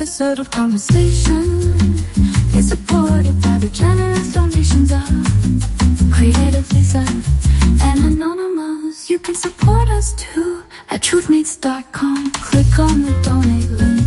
episode of Conversation is supported by the generous donations of Creative Lisa and Anonymous. You can support us too at truthmeets.com. Click on the donate link.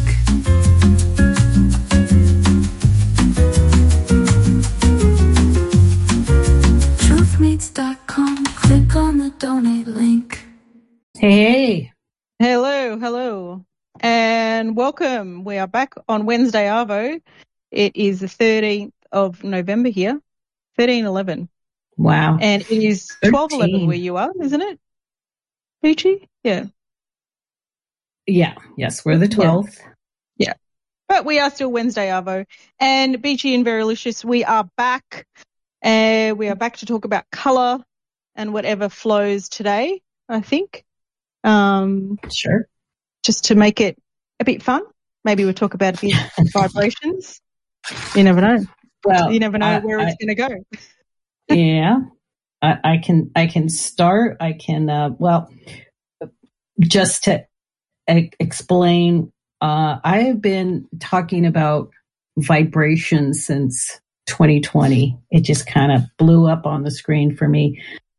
Truthmeets.com. Click on the donate link. Hey. Hello. And welcome. We are back on Wednesday Arvo. It is the 13th of November here. 13/11. Wow. And it is 12/11 where you are, isn't it? Peachy? Yeah. Yeah. Yes, we're the 12th. Yeah. But we are still Wednesday Arvo. And Beachy and Verilicious, we are back. We are back to talk about colour and whatever flows today, I think. Sure. Just to make it a bit fun. Maybe we'll talk about a bit vibrations. You never know. Well, you never know where it's going to go. Yeah. I can start. I can, just to explain, I've been talking about vibrations since 2020. It just kind of blew up on the screen for me.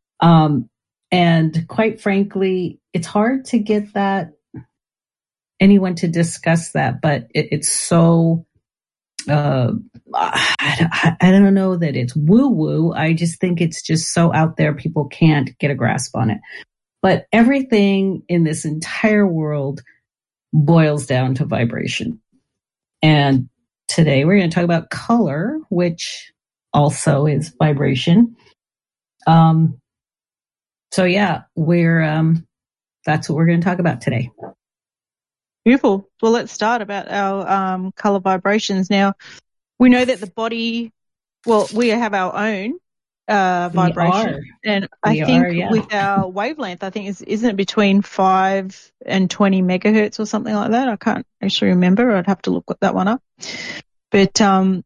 And quite frankly, it's hard to get anyone to discuss that, but it's so, I don't know that it's woo-woo. I just think it's just so out there, people can't get a grasp on it. But everything in this entire world boils down to vibration. And today we're going to talk about color, which also is vibration. So yeah, that's what we're going to talk about today. Beautiful. Well, let's start about our color vibrations. Now, we know that the body, we have our own vibration. And I think with our wavelength, I think isn't it between 5 and 20 megahertz or something like that? I can't actually remember. I'd have to look that one up. But and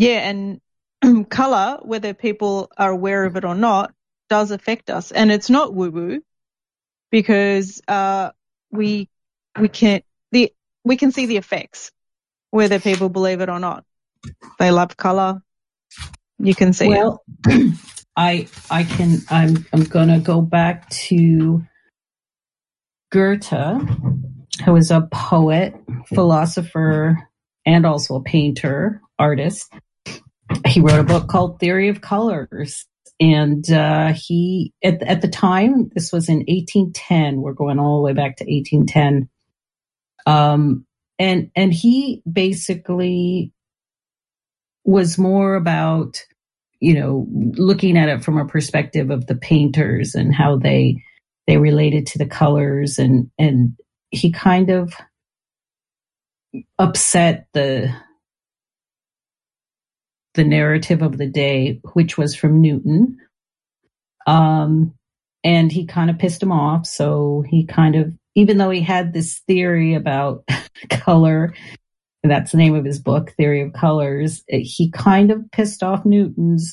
color, whether people are aware of it or not, does affect us. And it's not woo-woo because we can see the effects, whether people believe it or not. They love color. You can see it. I'm going to go back to Goethe, who was a poet, philosopher, and also a painter, artist. He wrote a book called Theory of Colors. And he, at the time, this was in 1810. We're going all the way back to 1810. And he basically was more about, looking at it from a perspective of the painters and how they related to the colors. And he kind of upset the narrative of the day, which was from Newton. And he kind of pissed him off. So he kind of, even though he had this theory about color, that's the name of his book, Theory of Colors, he kind of pissed off Newton's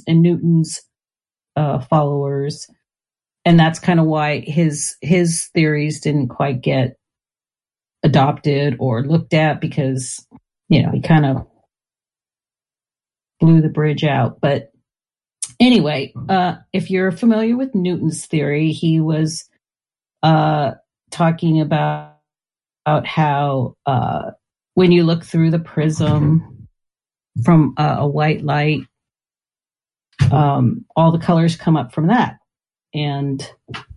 followers. And that's kind of why his theories didn't quite get adopted or looked at, because, he kind of blew the bridge out. But anyway, if you're familiar with Newton's theory, he was talking about how when you look through the prism from a white light, all the colors come up from that. And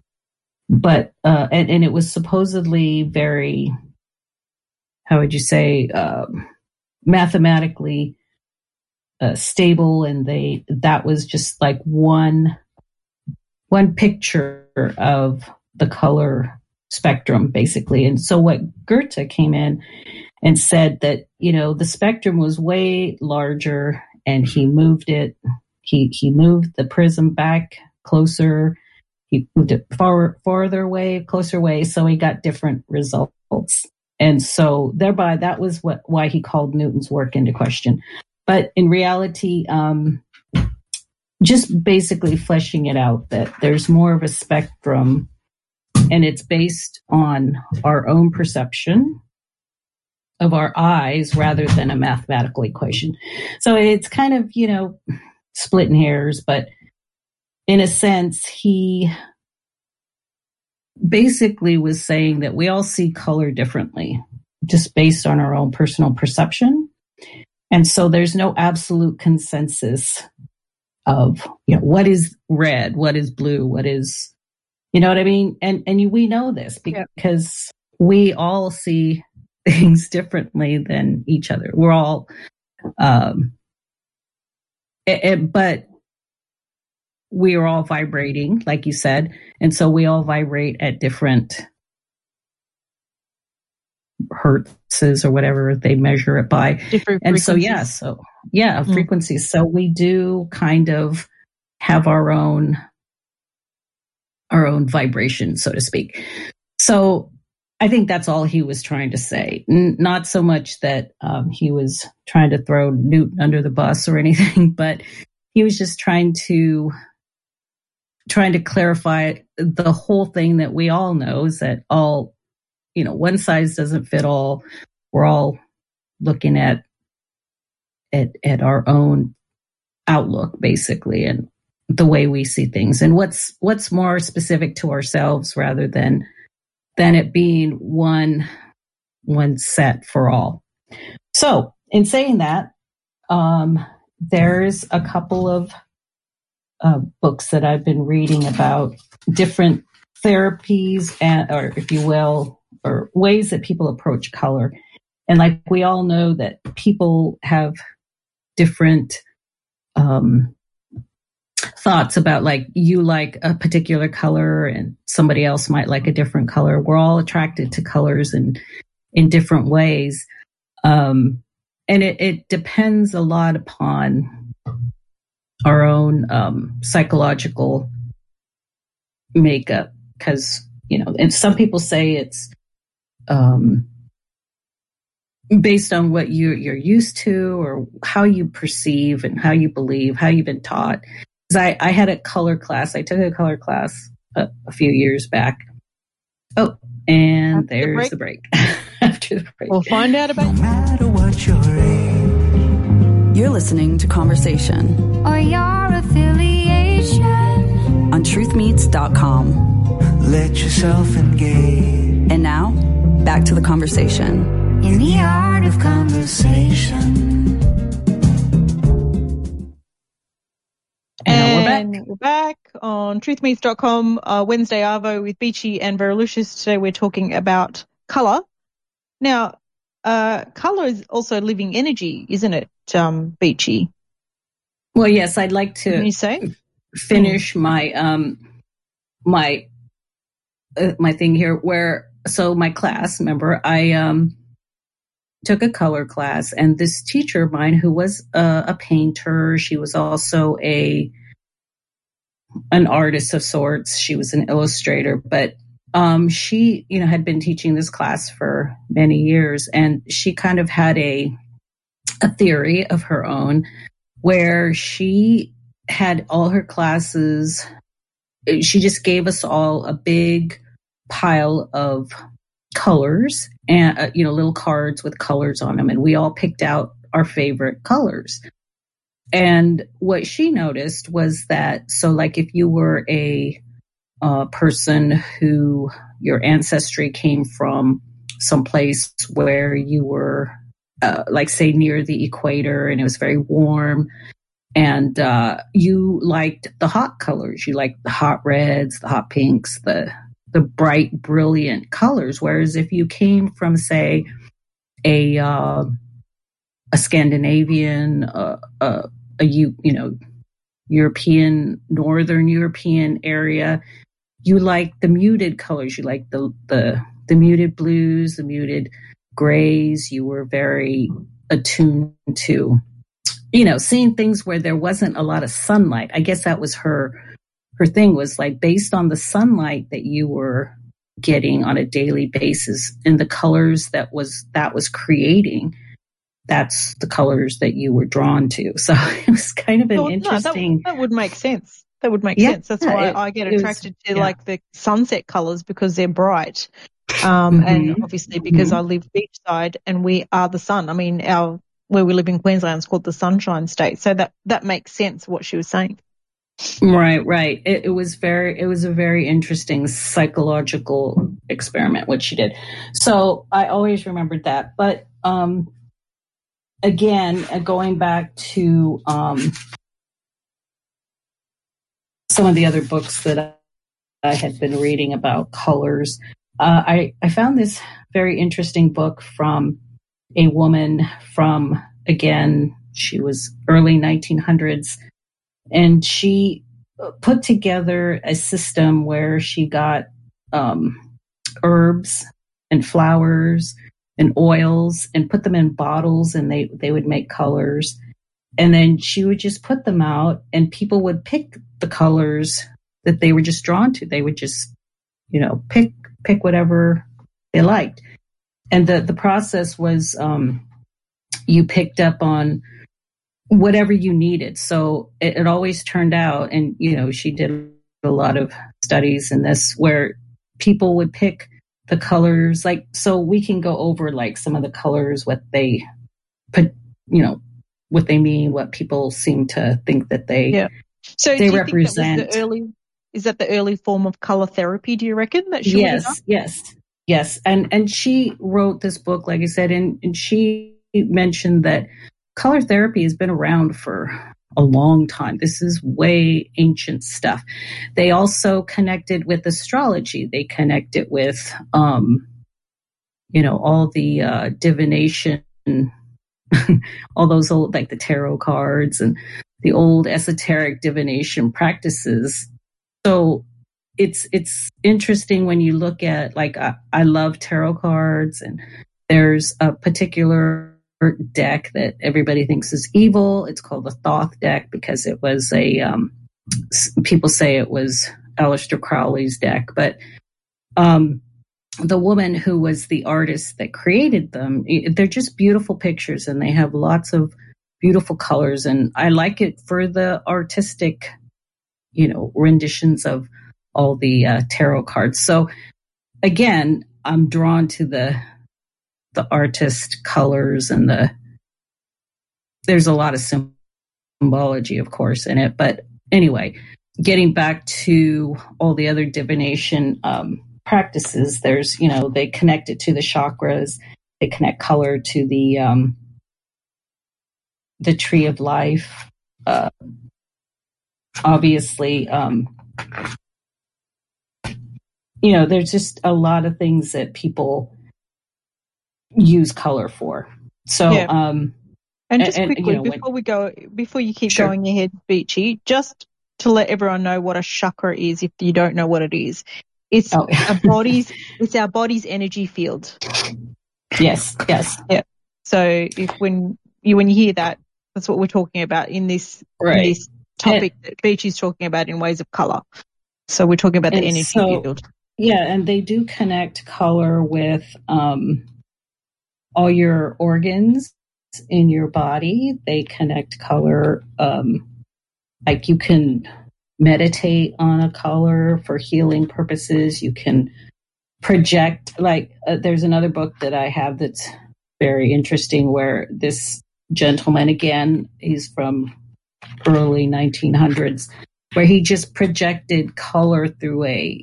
it was supposedly very, how would you say, mathematically stable, and that was just like one picture of the color spectrum, basically. And so what Goethe came in and said that, the spectrum was way larger, and he moved it. He moved the prism back closer. He moved it farther away, closer away. So he got different results. And so thereby that was why he called Newton's work into question. But in reality, just basically fleshing it out, that there's more of a spectrum, and it's based on our own perception. of our eyes rather than a mathematical equation. So it's kind of, splitting hairs, but in a sense, he basically was saying that we all see color differently, just based on our own personal perception. And so there's no absolute consensus of, what is red, what is blue, what is, you know what I mean? And we know this because we all see things differently than each other. We're all, but we are all vibrating, like you said. And so we all vibrate at different hertzes or whatever they measure it by. Different and frequencies. Frequencies. So we do kind of have our own vibration, so to speak. So I think that's all he was trying to say. Not so much that he was trying to throw Newton under the bus or anything, but he was just trying to clarify the whole thing that we all know is that all, one size doesn't fit all. We're all looking at our own outlook, basically, and the way we see things, and what's more specific to ourselves rather than it being one set for all. So, in saying that, there's a couple of books that I've been reading about different therapies or if you will, or ways that people approach color. And like we all know that people have different thoughts about, like, you like a particular color and somebody else might like a different color. We're all attracted to colors in different ways. And it depends a lot upon our own psychological makeup, because, and some people say it's based on what you're used to or how you perceive and how you believe, how you've been taught. Because I had a color class. I took a color class a few years back. Oh, and there's the break. After the break. We'll find out about no matter what your age. You're listening to Conversation. Or your affiliation. On truthmeets.com. Let yourself engage. And now, back to the conversation. In the art of conversation. And we're back on truthmeets.com, Wednesday Arvo with Beachy and Verulucious. Today we're talking about colour. Now, colour is also living energy, isn't it, Beachy? Well, yes, I'd like to finish my my thing here so my class, remember, I took a color class, and this teacher of mine who was a painter, she was also an artist of sorts. She was an illustrator, but she, had been teaching this class for many years, and she kind of had a theory of her own where she had all her classes. She just gave us all a big pile of colors and, little cards with colors on them. And we all picked out our favorite colors. And what she noticed was that, so like if you were a person who your ancestry came from someplace where you were, like say near the equator and it was very warm, and you liked the hot colors, you liked the hot reds, the hot pinks, the bright, brilliant colors. Whereas if you came from, say, a Scandinavian, European, Northern European area, you like the muted colors. You like the muted blues, the muted grays. You were very attuned to, seeing things where there wasn't a lot of sunlight. I guess that was her thing, was like based on the sunlight that you were getting on a daily basis and the colors that was creating, that's the colors that you were drawn to. So it was kind of an interesting. That would make sense. That would make sense. That's why I get attracted to like the sunset colors, because they're bright. And obviously because I live beachside and we are the sun. I mean, where we live in Queensland is called the Sunshine State. So that makes sense what she was saying. Right. It was a very interesting psychological experiment, what she did. So I always remembered that. But again, going back to some of the other books that I had been reading about colors, I found this very interesting book from a woman from, again, she was early 1900s, and she put together a system where she got herbs and flowers and oils and put them in bottles, and they would make colors. And then she would just put them out, and people would pick the colors that they were just drawn to. They would just, pick whatever they liked. And the process was you picked up on whatever you needed. So it always turned out, and, she did a lot of studies in this where people would pick the colors, so we can go over some of the colors, what they put, what they mean, what people seem to think that they So they do you represent. Think is that the early form of color therapy? Do you reckon that she would have done? Yes. And she wrote this book, like I said, and she mentioned that color therapy has been around for a long time. This is way ancient stuff. They also connected with astrology. They connected with, all the divination, all those old, the tarot cards and the old esoteric divination practices. So it's interesting when you look at, I love tarot cards, and there's a particular deck that everybody thinks is evil. It's called the Thoth deck because it was people say it was Aleister Crowley's deck, but the woman who was the artist that created them, they're just beautiful pictures, and they have lots of beautiful colors, and I like it for the artistic, renditions of all the tarot cards. So again, I'm drawn to the artist colors, and there's a lot of symbology, of course, in it. But anyway, getting back to all the other divination practices, there's, they connect it to the chakras, they connect color to the tree of life. Obviously, there's just a lot of things that people use color for. So, and just quickly, before you keep going ahead, Beachy, just to let everyone know what a chakra is, if you don't know what it is, it's our body's energy field. Yes. Yeah. So when you hear that, that's what we're talking about in this topic that Beachy's talking about in ways of color. So we're talking about the energy field. Yeah, and they do connect color with all your organs in your body. They connect color, you can meditate on a color for healing purposes. You can project, there's another book that I have that's very interesting where this gentleman, again, he's from early 1900s, where he just projected color through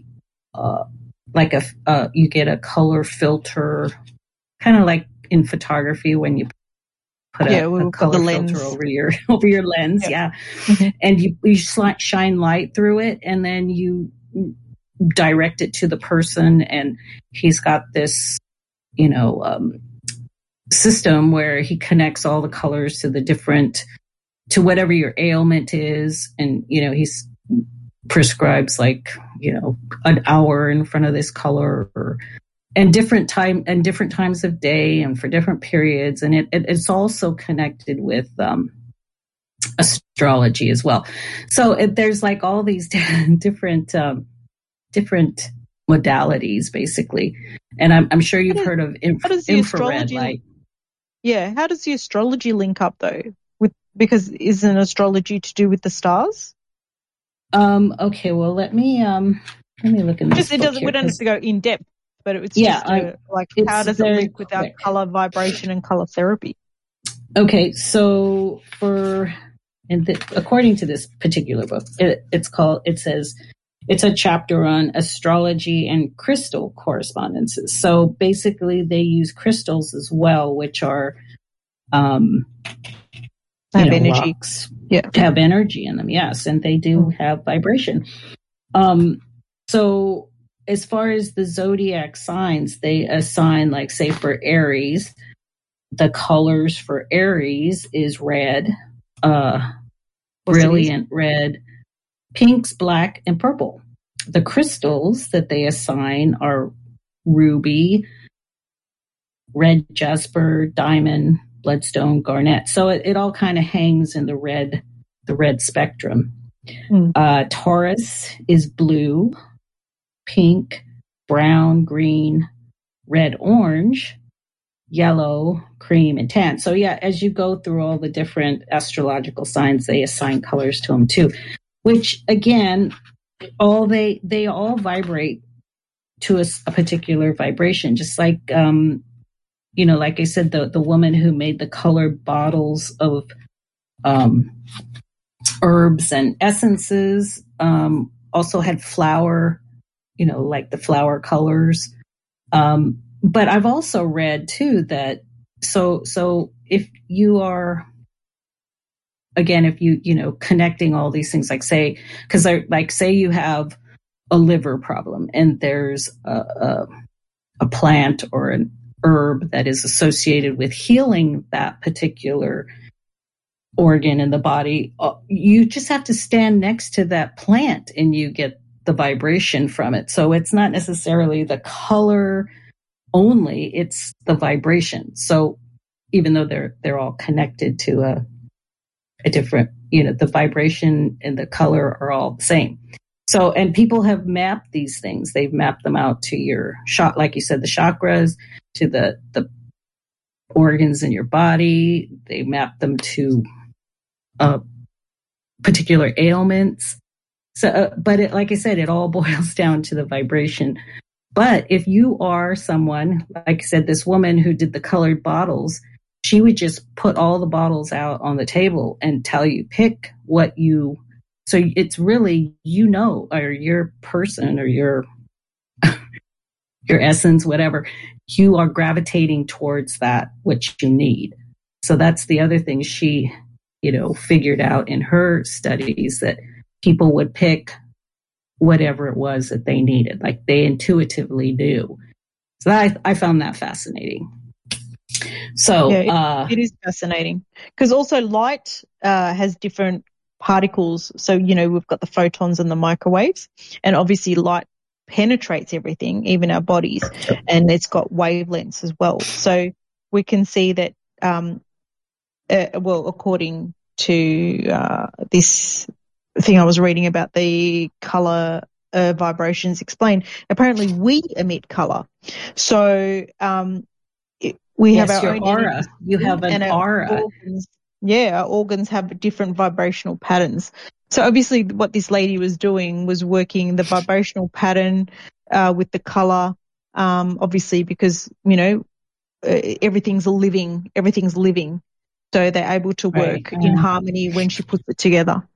you get a color filter, kind of like in photography when you put a color filter over your lens. Yeah. Mm-hmm. And you shine light through it, and then you direct it to the person, and he's got this, system where he connects all the colors to whatever your ailment is. And, he's prescribes an hour in front of this color, and different times of day and for different periods. And it's also connected with astrology as well. So there's all these different modalities, basically. And I'm sure you've heard of infrared light. Yeah. How does the astrology link up though? Because isn't astrology to do with the stars? Okay. Well, let me look in this book here, we don't have to go in depth, but it's how does it link with our color vibration and color therapy? Okay, so according to this particular book, it says it's a chapter on astrology and crystal correspondences. So basically, they use crystals as well, which are have energy. Rocks, have energy in them. Yes, and they do have vibration. So as far as the zodiac signs, they assign, like, say for Aries, the colors for Aries is red, brilliant red, pinks, black, and purple. The crystals that they assign are ruby, red jasper, diamond, bloodstone, garnet. So it all kind of hangs in the red spectrum. Taurus is blue, pink, brown, green, red, orange, yellow, cream, and tan. So as you go through all the different astrological signs, they assign colors to them too, which again, they all vibrate to a particular vibration. Just like, like I said, the woman who made the colored bottles of herbs and essences also had flower, like the flower colors. But I've also read too that so if you are, again, if you connecting all these things, like say you have a liver problem and there's a plant or an herb that is associated with healing that particular organ in the body, you just have to stand next to that plant and you get the vibration from it. So it's not necessarily the color only, it's the vibration. So even though they're all connected to a different, the vibration and the color are all the same. So, and people have mapped these things. They've mapped them out to your like you said, the chakras, to the organs in your body. They map them to particular ailments. So, but like I said, it all boils down to the vibration. But if you are someone, like I said, this woman who did the colored bottles, she would just put all the bottles out on the table and tell you, pick what you, so it's really, or your person or your essence, whatever, you are gravitating towards that, which you need. So that's the other thing she, figured out in her studies, that people would pick whatever it was that they needed, like they intuitively knew. So I found that fascinating. So it is fascinating because also light has different particles. So, we've got the photons and the microwaves, and obviously light penetrates everything, even our bodies, and it's got wavelengths as well. So we can see that, according to this thing I was reading about the color vibrations explained, apparently we emit color. So we have our own aura. You have an aura. Our organs have different vibrational patterns. So obviously what this lady was doing was working the vibrational pattern with the color, obviously because, everything's living. So they're able to work in harmony when she puts it together.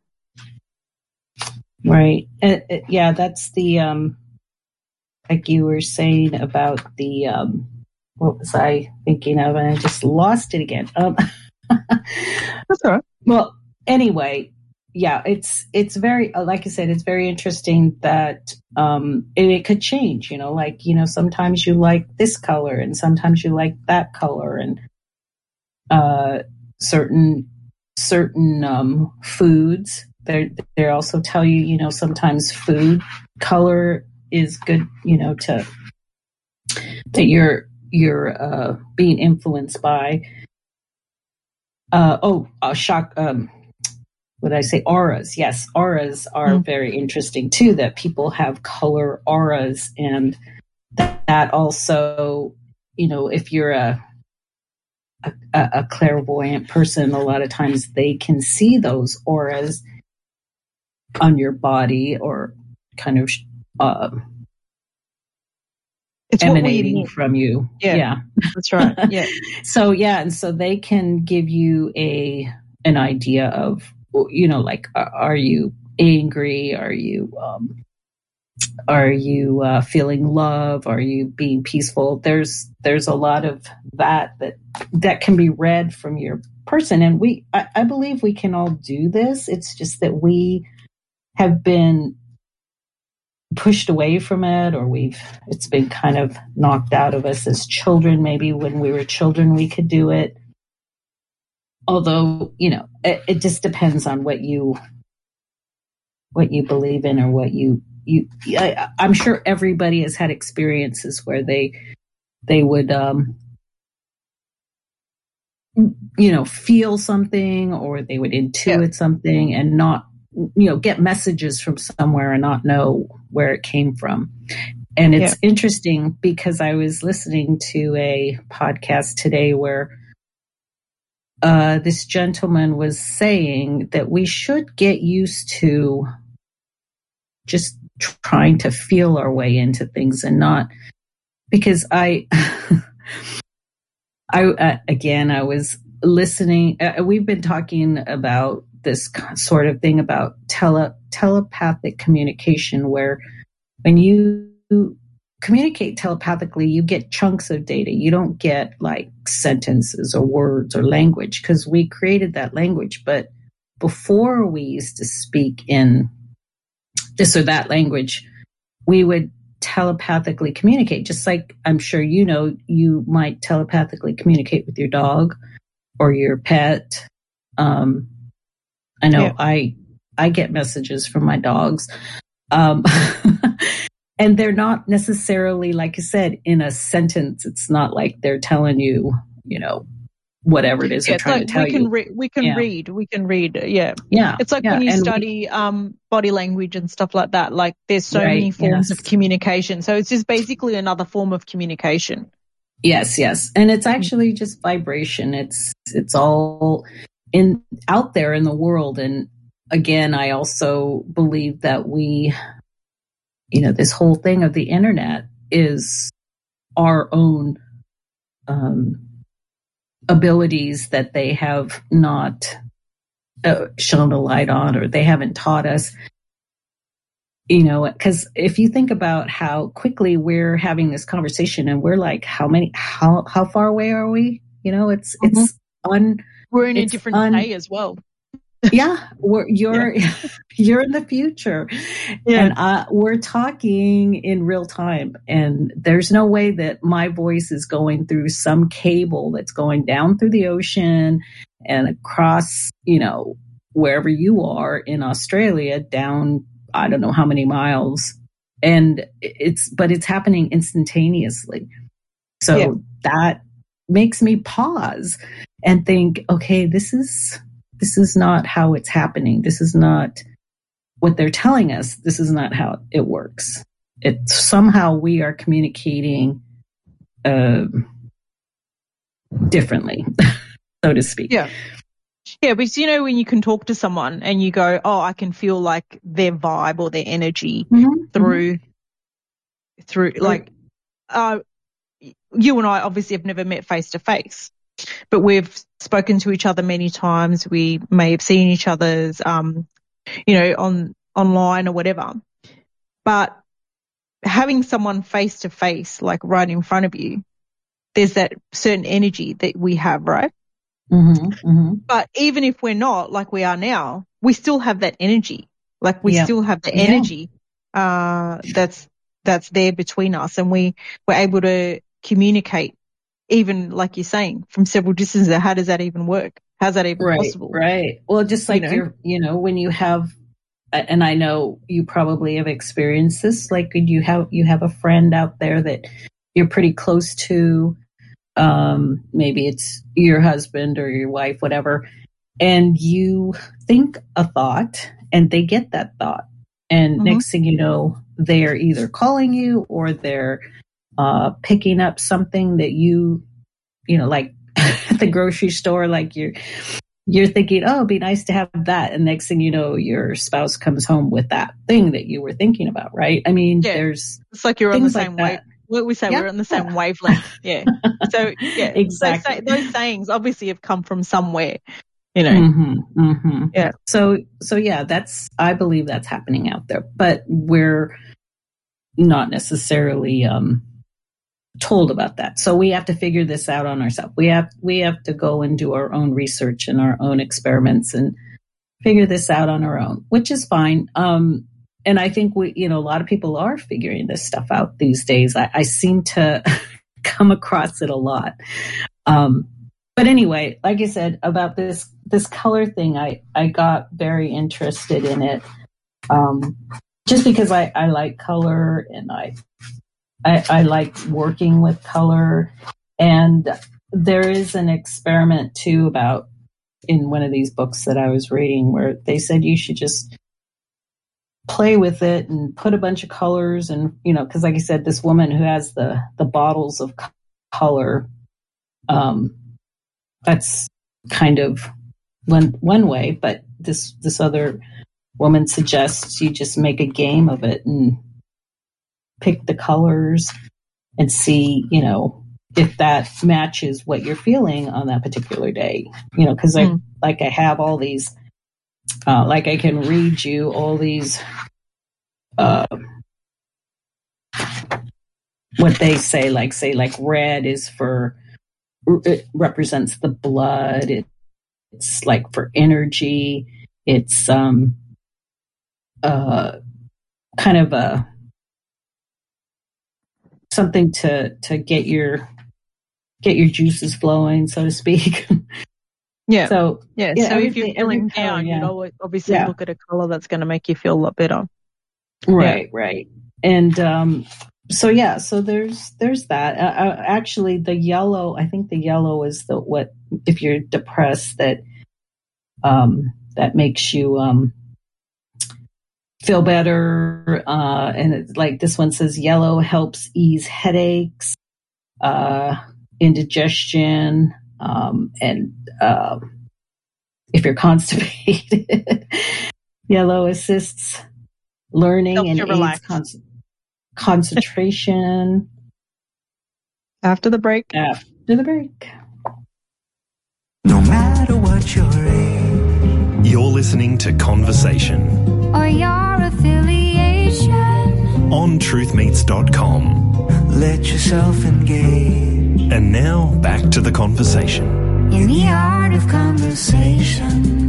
Right. That's the, like you were saying about the, what was I thinking of? And I just lost it again. That's all right. Well, anyway, it's very, like I said, it's very interesting that it could change, sometimes you like this color and sometimes you like that color, and certain foods. They also tell you, sometimes food color is good, that you're being influenced by. What did I say? Auras. Yes, auras are very interesting too, that people have color auras, and that also, if you're a clairvoyant person, a lot of times they can see those auras on your body, or kind of It's emanating from you. Yeah. That's right. Yeah. So they can give you an idea of, you know, like, are you angry? Are you feeling love? Are you being peaceful? There's a lot of that can be read from your person. And I believe we can all do this. It's just that we have been pushed away from it, or it's been kind of knocked out of us as children. Maybe when we were children, we could do it. Although, you know, it just depends on what you believe in, or what I'm sure everybody has had experiences where they would, you know, feel something, or they would intuit something and not, you know, get messages from somewhere and not know where it came from. And it's interesting because I was listening to a podcast today where this gentleman was saying that we should get used to just trying to feel our way into things, and not because I was listening. We've been talking about this sort of thing about telepathic communication, where when you communicate telepathically, you get chunks of data. You don't get like sentences or words or language, because we created that language. But before we used to speak in this or that language, we would telepathically communicate, just like I'm sure you know, you might telepathically communicate with your dog or your pet. I know I get messages from my dogs. And they're not necessarily, like I said, in a sentence. It's not like they're telling you, you know, whatever it is they're trying to tell you. We can read. Yeah. Yeah. It's like when you study body language and stuff like that. Like there's so many forms of communication. So it's just basically another form of communication. Yes. And it's actually just vibration. It's all out there in the world. And again, I also believe that you know, this whole thing of the internet is our own abilities that they have not shone a light on, or they haven't taught us. You know, because if you think about how quickly we're having this conversation, and we're like, how far away are we? You know, we're in a different day as well. Yeah, you're in the future, and we're talking in real time, and there's no way that my voice is going through some cable that's going down through the ocean and across, you know, wherever you are in Australia, down I don't know how many miles, and it's happening instantaneously. So that makes me pause and think, okay, this is not how it's happening. This is not what they're telling us. This is not how it works. Somehow we are communicating differently, so to speak. Yeah. Yeah, because you know when you can talk to someone and you go, oh, I can feel like their vibe or their energy through like you and I obviously have never met face to face, but we've spoken to each other many times. We may have seen each other's, you know, online or whatever. But having someone face to face, like right in front of you, there's that certain energy that we have, right? But even if we're not like we are now, we still have that energy. Like we still have the energy that's there between us, and we're able to communicate, even like you're saying, from several distances. How does that even work? How's that even possible? Right. Well, just like when you have, and I know you probably have experienced this, like you have a friend out there that you're pretty close to. Maybe it's your husband or your wife, whatever, and you think a thought and they get that thought. And next thing you know, they're either calling you or they're picking up something that you know, like at the grocery store, like you're thinking, oh, it'd be nice to have that. And next thing you know, your spouse comes home with that thing that you were thinking about, right? I mean, it's like you're on the same we say we're on the same wavelength. Yeah. So yeah, exactly. So those sayings obviously have come from somewhere, you know. Mm-hmm, mm-hmm. Yeah. So yeah, I believe that's happening out there, but we're not necessarily told about that. So we have to figure this out on ourselves. We have to go and do our own research and our own experiments and figure this out on our own, which is fine. And I think a lot of people are figuring this stuff out these days. I seem to come across it a lot. But anyway, like I said about this color thing, I got very interested in it. Just because I like color and I like working with color. And there is an experiment too about in one of these books that I was reading where they said you should just play with it and put a bunch of colors and, because like I said, this woman who has the bottles of color, that's kind of one way, but this other woman suggests you just make a game of it and pick the colors and see, if that matches what you're feeling on that particular day, because I have all these, like I can read you all these, what they say, like red is it represents the blood. It's like for energy. It's, kind of something to get your juices flowing, so to speak. Yeah. So yeah. So if you're feeling down, you'd always obviously look at a color that's going to make you feel a lot better. Right. Yeah. Right. And so there's that. Actually, the yellow. I think the yellow is what if you're depressed that makes you feel better. And it's like this one says yellow helps ease headaches, indigestion, and if you're constipated, yellow assists learning and aids concentration. After the break. No matter what you're in, you're listening to Conversation or your affiliation on truthmeets.com. Let yourself engage. And now back to the conversation. In the art of conversation.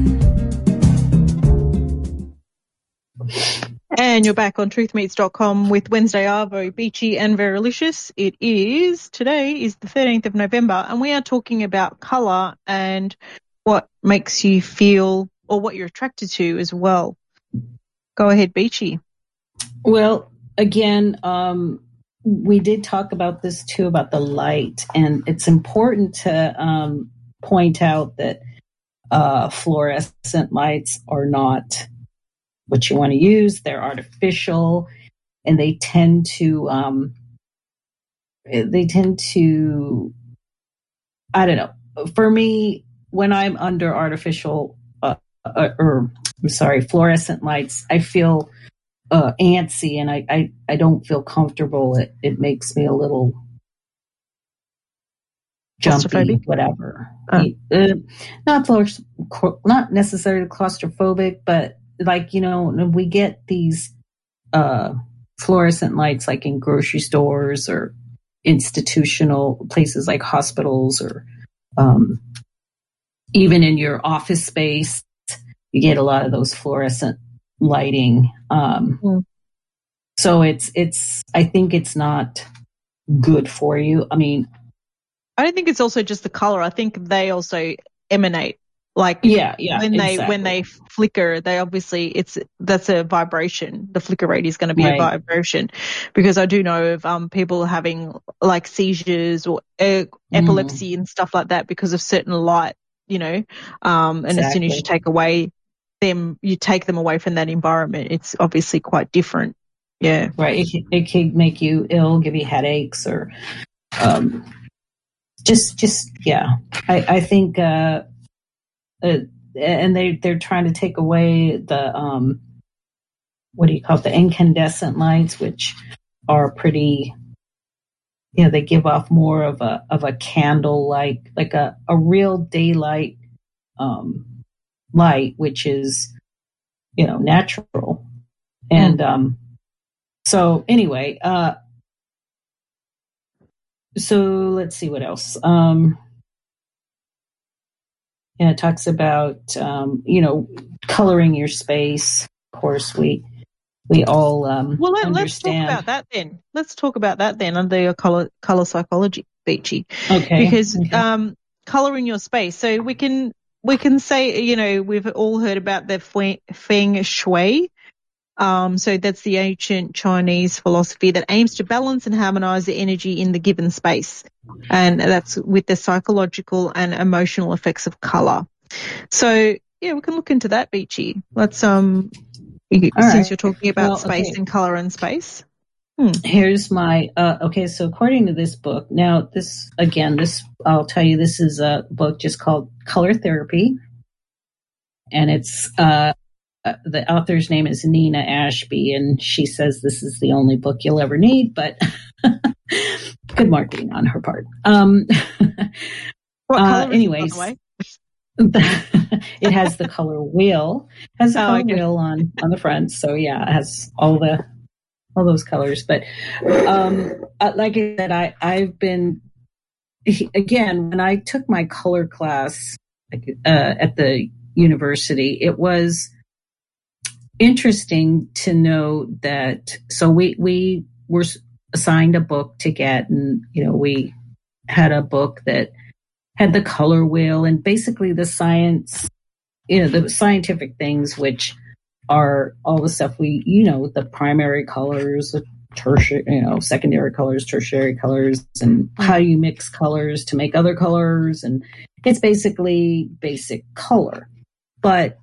And you're back on truthmeets.com with Wednesday Arvo, Beachy and Verilicious. Today is the 13th of November, and we are talking about colour and what makes you feel or what you're attracted to as well. Go ahead, Beachy. Well, again, we did talk about this too, about the light, and it's important to point out that fluorescent lights are not what you want to use. They're artificial, and they tend to I don't know. For me, when I'm under artificial fluorescent lights, I feel antsy, and I don't feel comfortable. It makes me a little jumpy, whatever. Not necessarily claustrophobic, but we get these fluorescent lights like in grocery stores or institutional places like hospitals, or even in your office space, you get a lot of those fluorescent lighting. So I think it's not good for you. I mean, I don't think it's also just the color. I think they also emanate. When they flicker, they obviously that's a vibration. The flicker rate is going to be a vibration, because I do know of people having like seizures or epilepsy and stuff like that because of certain light, and as soon as you take them away from that environment, it's obviously quite different. Yeah. Right. It can make you ill, give you headaches, or I think and they're trying to take away the the incandescent lights, which are pretty they give off more of a candle like a real daylight light, which is natural. And so anyway, so let's see what else. It talks about coloring your space. Of course, we all understand. Let's talk about that then. Let's talk about that then under your color psychology, Beachy. Okay. Because coloring your space. So we can say, we've all heard about the feng shui. So that's the ancient Chinese philosophy that aims to balance and harmonize the energy in the given space. And that's with the psychological and emotional effects of color. So yeah, we can look into that, Beachy. Let's, since you're talking about space and color and space. Here's my, so according to this book, now I'll tell you, this is a book just called Color Therapy. And it's, the author's name is Nina Ashby, and she says this is the only book you'll ever need, but good marketing on her part. What color anyways, is it, by the way? It has the color wheel, wheel on the front. So yeah, it has all those colors. But like I said, I've been, again, when I took my color class at the university, it was interesting to know that, so we were assigned a book to get, and we had a book that had the color wheel and basically the science, the scientific things, which are all the stuff the primary colors, the tertiary, secondary colors, tertiary colors, and how you mix colors to make other colors, and it's basically basic color. But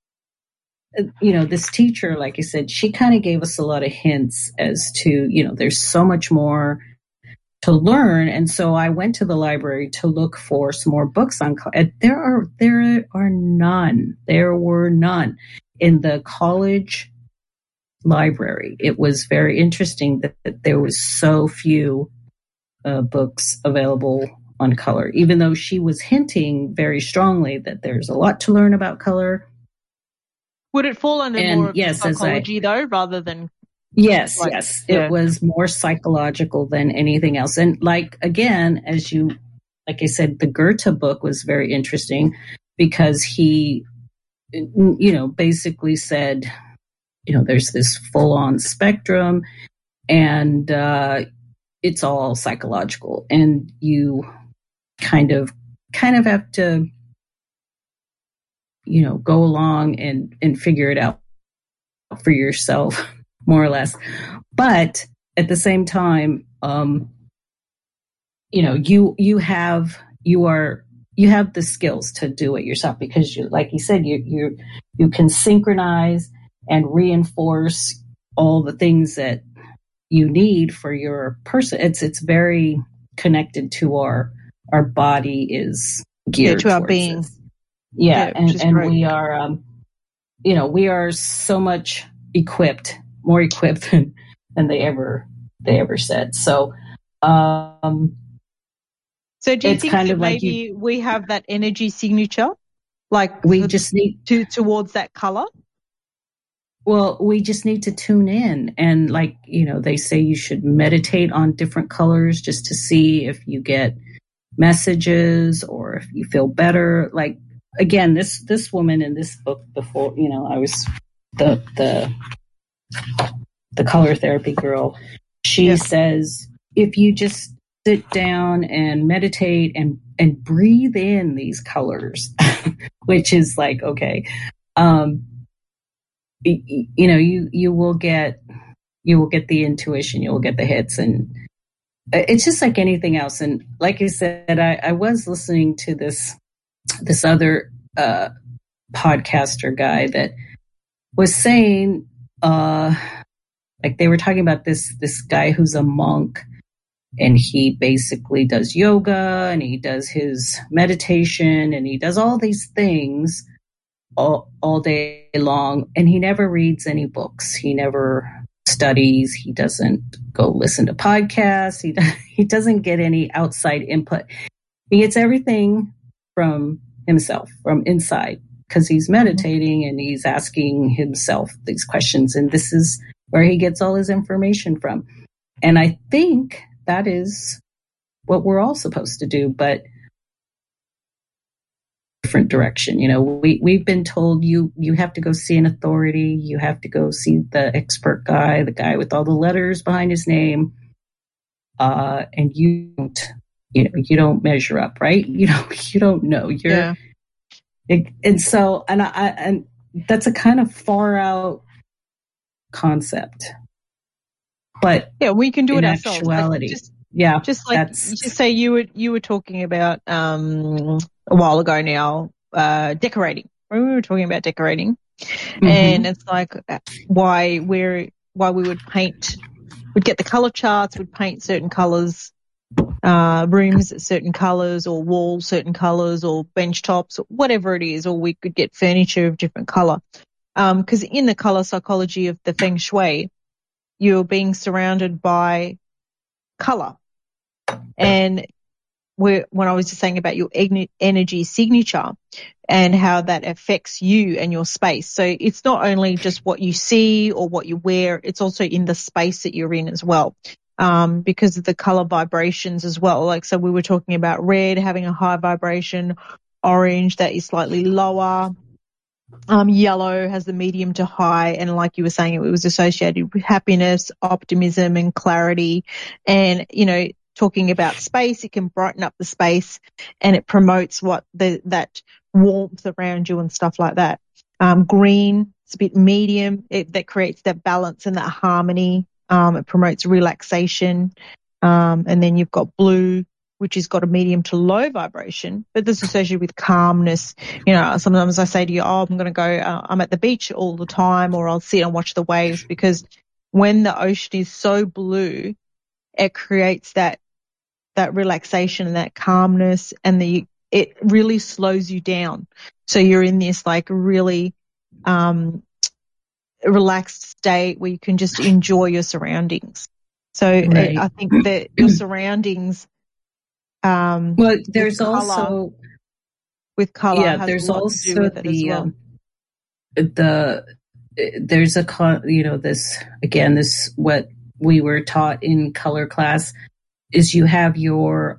this teacher, like I said, she kind of gave us a lot of hints as to, there's so much more to learn. And so I went to the library to look for some more books on color. There were none in the college library. It was very interesting that there was so few books available on color, even though she was hinting very strongly that there's a lot to learn about color. Would it fall under more of psychology, though, rather than... Yes. It was more psychological than anything else. And like I said, the Goethe book was very interesting because he, basically said, there's this full-on spectrum and it's all psychological. And you kind of have to go along and figure it out for yourself, more or less. But at the same time, you have the skills to do it yourself because like you said, you can synchronize and reinforce all the things that you need for your person. It's very connected to our body is geared to our being. Yeah, and we are, we are so much more equipped than they ever said. So, so do you think that maybe we have that energy signature, like we just need towards that color? Well, we just need to tune in, and they say you should meditate on different colors just to see if you get messages or if you feel better. Like, again, this woman in this book before, I was the color therapy girl. She says, if you just sit down and meditate and breathe in these colors, which is like, okay, you will get the intuition, you will get the hits, and it's just like anything else. And like I said, I was listening to this other podcaster guy that was saying, like they were talking about this guy who's a monk, and he basically does yoga and he does his meditation and he does all these things all day long, and he never reads any books. He never studies. He doesn't go listen to podcasts. He doesn't get any outside input. He gets everything from himself, from inside, because he's meditating and he's asking himself these questions. And this is where he gets all his information from. And I think that is what we're all supposed to do, but different direction. You know, we've been told you have to go see an authority. You have to go see the expert guy, the guy with all the letters behind his name. And you don't measure up, right? You don't know. And that's a kind of far out concept. But yeah, we can do it ourselves. Actuality, just say you were talking about a while ago now, decorating. We were talking about decorating, and it's like why we would paint. We'd get the color charts. We'd paint certain colors, rooms certain colors, or walls certain colors, or bench tops, or whatever it is. Or we could get furniture of different color. Because in the color psychology of the Feng Shui, you're being surrounded by color. And when I was just saying about your energy signature and how that affects you and your space. So it's not only just what you see or what you wear, it's also in the space that you're in as well. Because of the color vibrations as well. Like, so we were talking about red having a high vibration, orange that is slightly lower. Yellow has the medium to high, and like you were saying, it was associated with happiness, optimism, and clarity. And, talking about space, it can brighten up the space, and it promotes that warmth around you and stuff like that. Green, it's a bit medium, that creates that balance and that harmony. It promotes relaxation. And then you've got blue, which has got a medium to low vibration, but this is associated with calmness. Sometimes I say to you, I'm going to go, I'm at the beach all the time, or I'll sit and watch the waves, because when the ocean is so blue, it creates that relaxation and that calmness, and it really slows you down. So you're in this like really, relaxed state where you can just enjoy your surroundings. So right. I think that your surrounds, there's also with color. Yeah, there's also this what we were taught in color class is you have your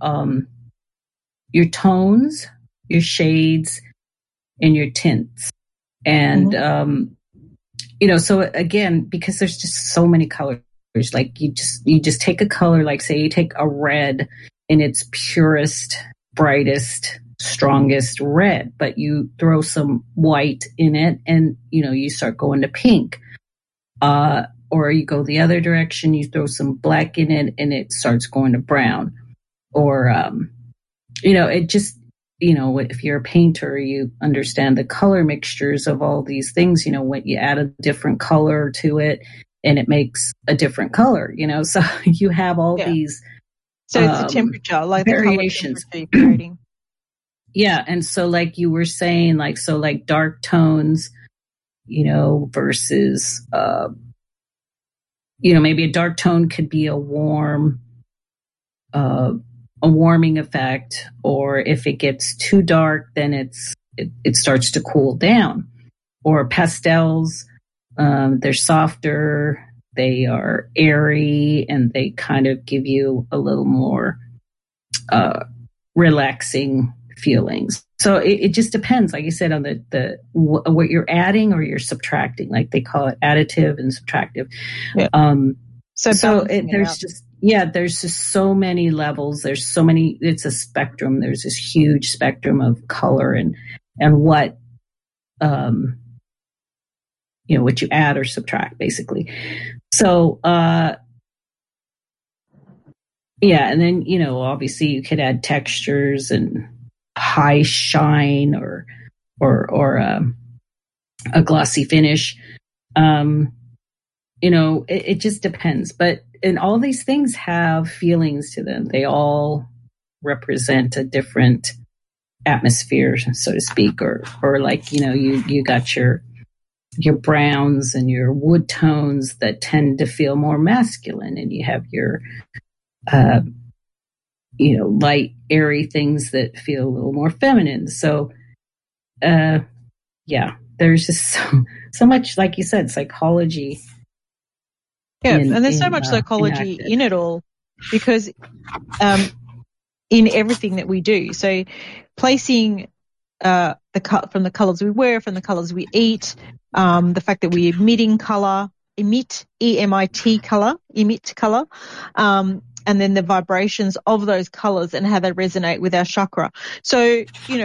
tones, your shades, and your tints, and so again, because there's just so many colors, like you just take a color, like say you take a red in its purest, brightest, strongest red, but you throw some white in it and, you start going to pink. Or you go the other direction, you throw some black in it and it starts going to brown. Or, it just, if you're a painter, you understand the color mixtures of all these things, when you add a different color to it and it makes a different color, so you have all these. So it's the temperature, like variations. The color temperature you're creating. Yeah, and so like you were saying, like dark tones, versus maybe a dark tone could be a warming effect, or if it gets too dark, then it starts to cool down. Or pastels, they're softer. They are airy, and they kind of give you a little more relaxing feelings. So it just depends, like you said, on the what you're adding or you're subtracting. Like they call it additive and subtractive. Yeah. There's just so many levels. There's so many. It's a spectrum. There's this huge spectrum of color and what what you add or subtract, basically. So, and then, obviously you could add textures and high shine or a glossy finish. It just depends. And all these things have feelings to them. They all represent a different atmosphere, so to speak, or like, you got your your browns and your wood tones that tend to feel more masculine, and you have your light, airy things that feel a little more feminine. So, there's just so much, like you said, psychology. Yeah, and there's so much psychology in it all, because in everything that we do. So, placing from the colors we wear, from the colors we eat, the fact that we emit color, and then the vibrations of those colors and how they resonate with our chakra. So,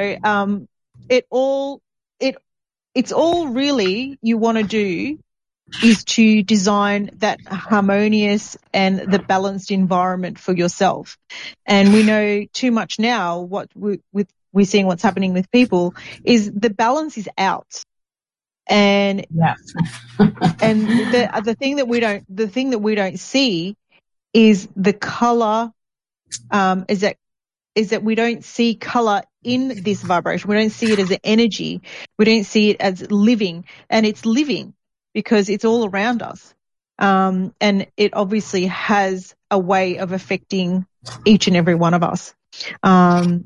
it's all really you want to do is to design that harmonious and the balanced environment for yourself. And we know too much now, what we're seeing what's happening with people is the balance is out. And and the thing that we don't see is the color, is that we don't see color in this vibration. We don't see it as an energy. We don't see it as living, and it's living because it's all around us. And it obviously has a way of affecting each and every one of us. So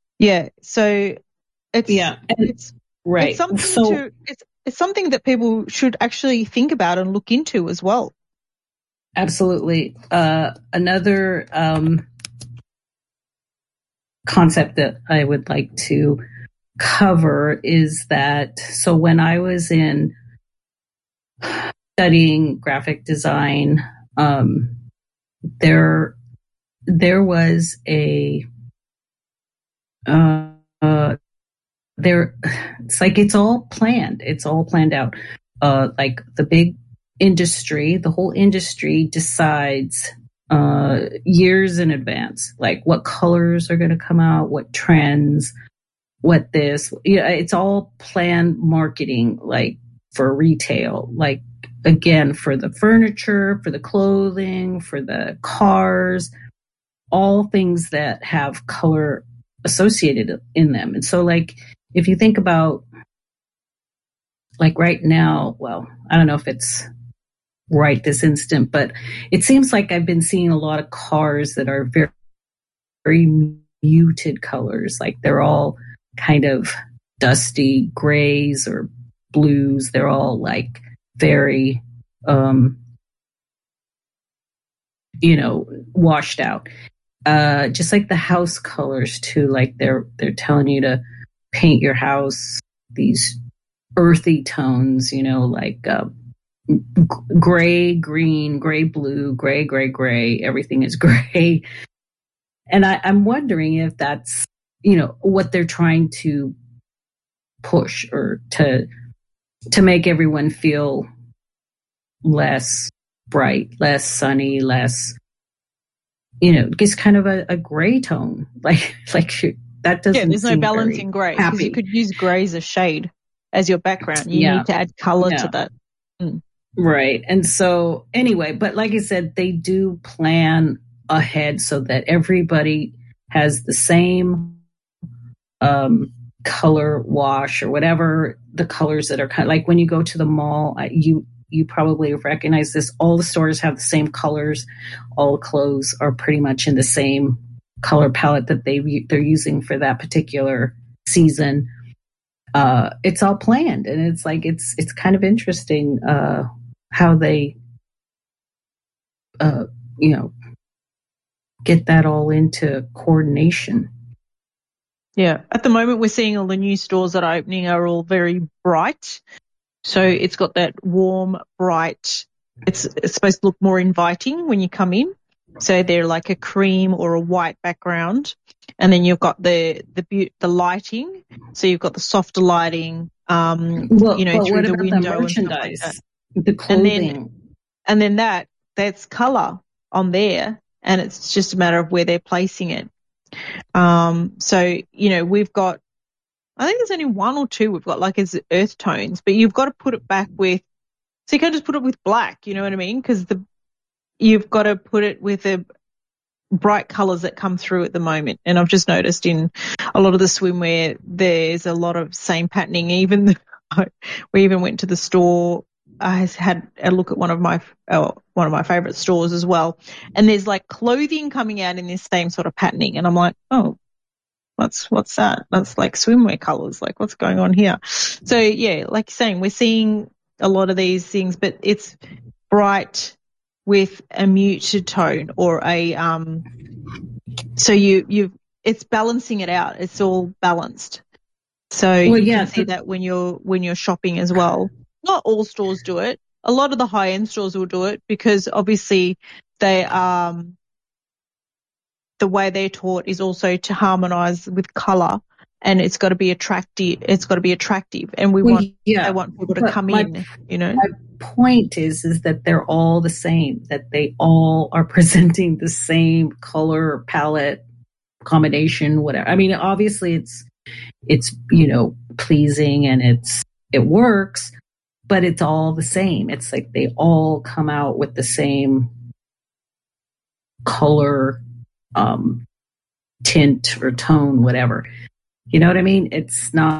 it's right. It's something that people should actually think about and look into as well. Absolutely. Another concept that I would like to cover is that, so when I was studying graphic design, there was it's like it's all planned out. Like the big industry, the whole industry decides years in advance, like what colors are going to come out, what trends, what this. It's all planned marketing, like for retail, like again for the furniture, for the clothing, for the cars, all things that have color associated in them. And so, like, if you think about, like right now, well, I don't know if it's right this instant, but it seems like I've been seeing a lot of cars that are very, very muted colors. Like they're all kind of dusty grays or blues. They're all like very, washed out. Just like the house colors too. Like they're telling you to paint your house these earthy tones, like gray, green, gray, blue, gray, gray, gray. Everything is gray. And I'm wondering if that's, what they're trying to push, or to make everyone feel less bright, less sunny, less, just kind of a gray tone. Like that doesn't. Yeah, there's no balance in gray, because you could use gray as a shade as your background. You need to add color to that. Mm. Right. And so anyway, but like I said, they do plan ahead so that everybody has the same color wash, or whatever the colors that are kind of, like when you go to the mall, you probably recognize this. All the stores have the same colors. All the clothes are pretty much in the same color palette that they're using for that particular season. It's all planned, and it's like it's kind of interesting how they get that all into coordination. Yeah, at the moment we're seeing all the new stores that are opening are all very bright. So it's got that warm, bright, it's supposed to look more inviting when you come in. So they're like a cream or a white background. And then you've got the lighting. So you've got the softer lighting, through the window. The merchandise, the clothing. And then that's color on there. And it's just a matter of where they're placing it. So, we've got, I think there's only one or two we've got like as earth tones, but you've got to put it back with, so you can't just put it with black, you know what I mean? Because you've got to put it with the bright colors that come through at the moment. And I've just noticed in a lot of the swimwear, there's a lot of same patterning. Even We even went to the store. I had a look at one of my favorite stores as well. And there's like clothing coming out in this same sort of patterning. And I'm like, oh, what's that? That's like swimwear colors. Like, what's going on here? So yeah, like you're saying, we're seeing a lot of these things, but it's bright with a muted tone or a, so it's balancing it out. It's all balanced. So you can see that when you're shopping as well. Not all stores do it. A lot of the high-end stores will do it because obviously they the way they're taught is also to harmonize with color, and it's got to be attractive. And they want people to come in. You know, my point is that they're all the same. That they all are presenting the same color palette combination, whatever. I mean, obviously it's pleasing and it works. But it's all the same. It's like they all come out with the same color, tint or tone, whatever. You know what I mean? It's not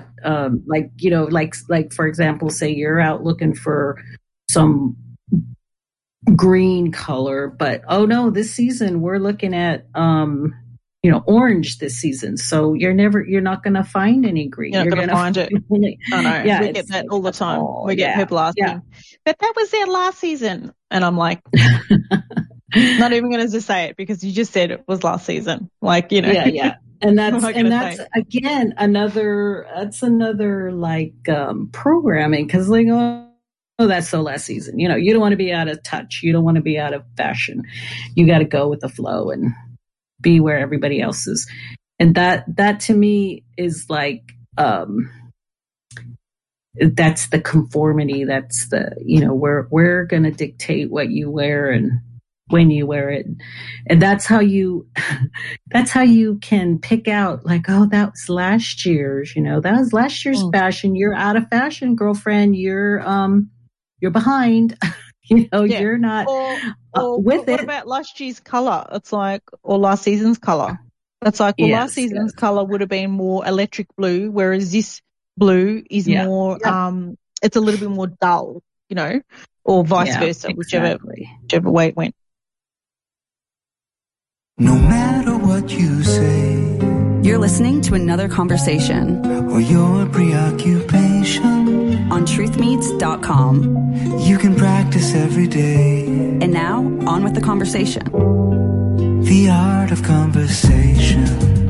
like for example, say you're out looking for some green color, but oh no, this season we're looking at orange this season. So you're not going to find any green. You're going to find it. I know. Yeah, we get that all the time. We get people asking, but that was there last season. And I'm like, not even going to just say it because you just said it was last season. Like, Yeah. And that's again, another like, programming. Cause like, oh, that's so last season. You don't want to be out of touch. You don't want to be out of fashion. You got to go with the flow and be where everybody else is. And that to me is like, that's the conformity. That's the, we're going to dictate what you wear and when you wear it. And that's how you can pick out like, oh, that was last year's, that was last year's fashion. You're out of fashion, girlfriend. You're behind. You're not with it. What about last year's color? It's like, or last season's color. It's like, well, last season's color would have been more electric blue, whereas this blue is more, it's a little bit more dull, or vice versa, whichever way it went. No matter what you say, you're listening to another conversation or your preoccupation on truthmeets.com. You can practice every day. And now, on with the conversation. The art of conversation.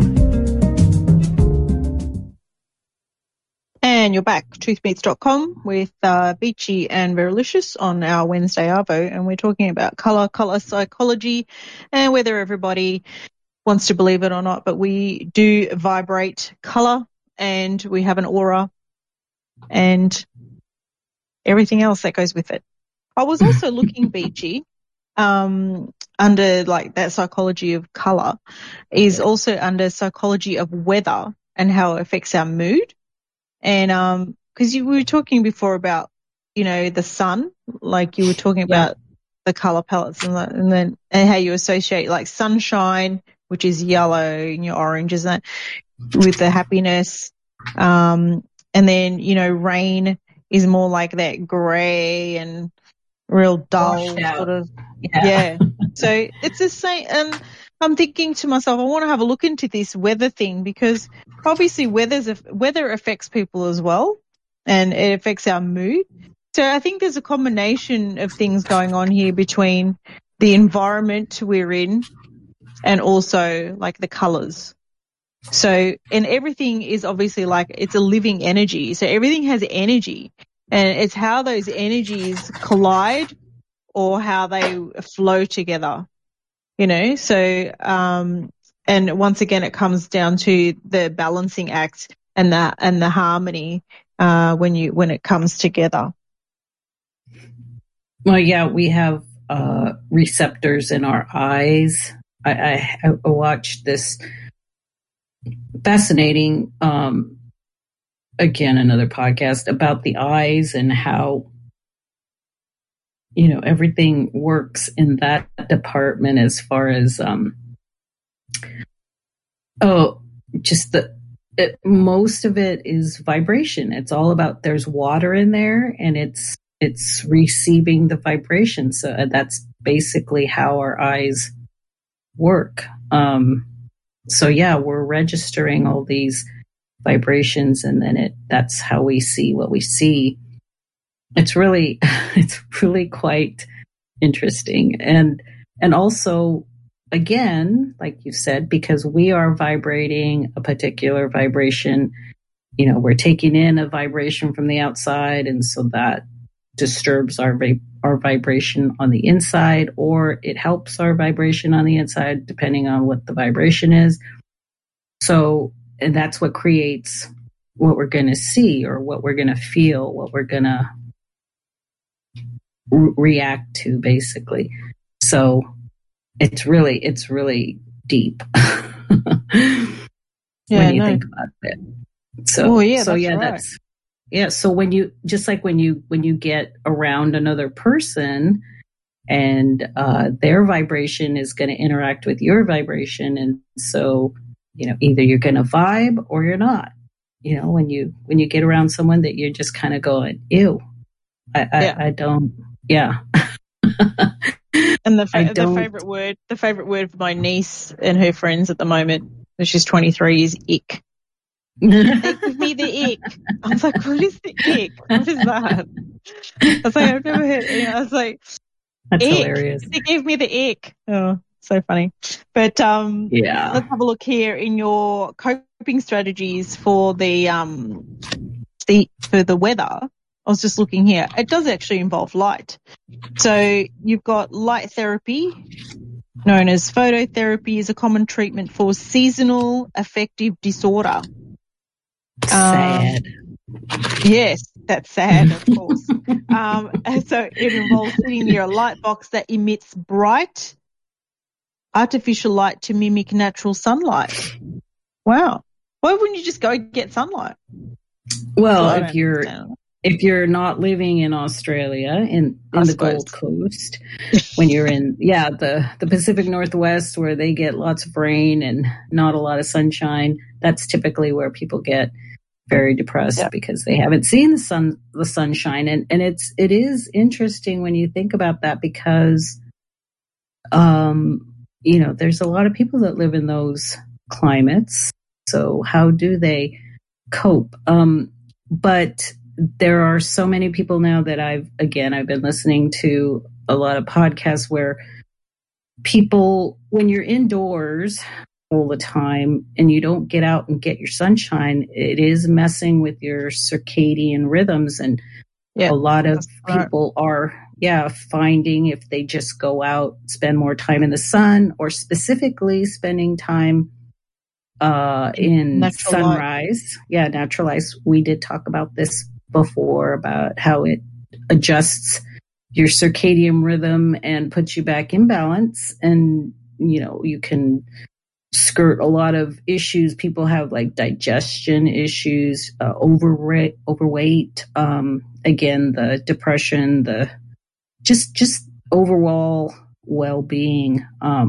And you're back, truthmeets.com with Beachy and Verilicious on our Wednesday Arvo, and we're talking about colour psychology, and whether everybody wants to believe it or not, but we do vibrate colour, and we have an aura, and everything else that goes with it. I was also looking, Beachy, under like that psychology of colour is also under psychology of weather and how it affects our mood. And because we were talking before about, the sun, like you were talking about the colour palettes and how you associate like sunshine, which is yellow, and your orange, isn't it, with the happiness. And then, rain is more like that grey and real dull sort of. Yeah. So it's the same. And I'm thinking to myself, I want to have a look into this weather thing because obviously weather affects people as well, and it affects our mood. So I think there's a combination of things going on here between the environment we're in and also like the colours. So, and everything is obviously like it's a living energy. So everything has energy, and it's how those energies collide or how they flow together, So, and once again, it comes down to the balancing act and the harmony when it comes together. Well, yeah, we have receptors in our eyes. I watched this fascinating, again, another podcast about the eyes and how, everything works in that department as far as, most of it is vibration. It's all about, there's water in there and it's receiving the vibration. So that's basically how our eyes work. So yeah, we're registering all these vibrations, and then that's how we see what we see. It's really quite interesting. And also, again, like you said, because we are vibrating a particular vibration, we're taking in a vibration from the outside, and so that disturbs our vibration on the inside, or it helps our vibration on the inside, depending on what the vibration is. So, and that's what creates what we're going to see, or what we're going to feel, what we're going to react to, basically. So it's really deep when you think about it. So, so when you, just like when you get around another person, and their vibration is going to interact with your vibration, and so either you're going to vibe or you're not. When you get around someone that you're just kind of going, ew, I don't, yeah. And the favorite word for my niece and her friends at the moment, she's 23, is ick. They give me the ick. I was like, what is the ick? What is that? I was like, I've never heard it. I was like, that's ick. Hilarious. They gave me the ick. Oh, so funny. But yeah, let's have a look here in your coping strategies for the weather. I was just looking here. It does actually involve light. So you've got light therapy, known as phototherapy, is a common treatment for seasonal affective disorder. Sad. Yes, that's sad, of course. So it involves sitting near a light box that emits bright artificial light to mimic natural sunlight. Wow. Why wouldn't you just go get sunlight? Well, if you're not living in Australia, in the Gold Coast, when you're in, the Pacific Northwest, where they get lots of rain and not a lot of sunshine, that's typically where people get very depressed because they haven't seen the sunshine. And it is interesting when you think about that, because, there's a lot of people that live in those climates. So how do they cope? But there are so many people now that I've been listening to a lot of podcasts where people, when you're indoors all the time and you don't get out and get your sunshine, it is messing with your circadian rhythms. And a lot of people are, finding if they just go out, spend more time in the sun, or specifically spending time in natural sunrise. Light. Natural light. We did talk about this before, about how it adjusts your circadian rhythm and puts you back in balance. And, you can skirt a lot of issues. People have like digestion issues, overweight, again, the depression, the just overall well-being,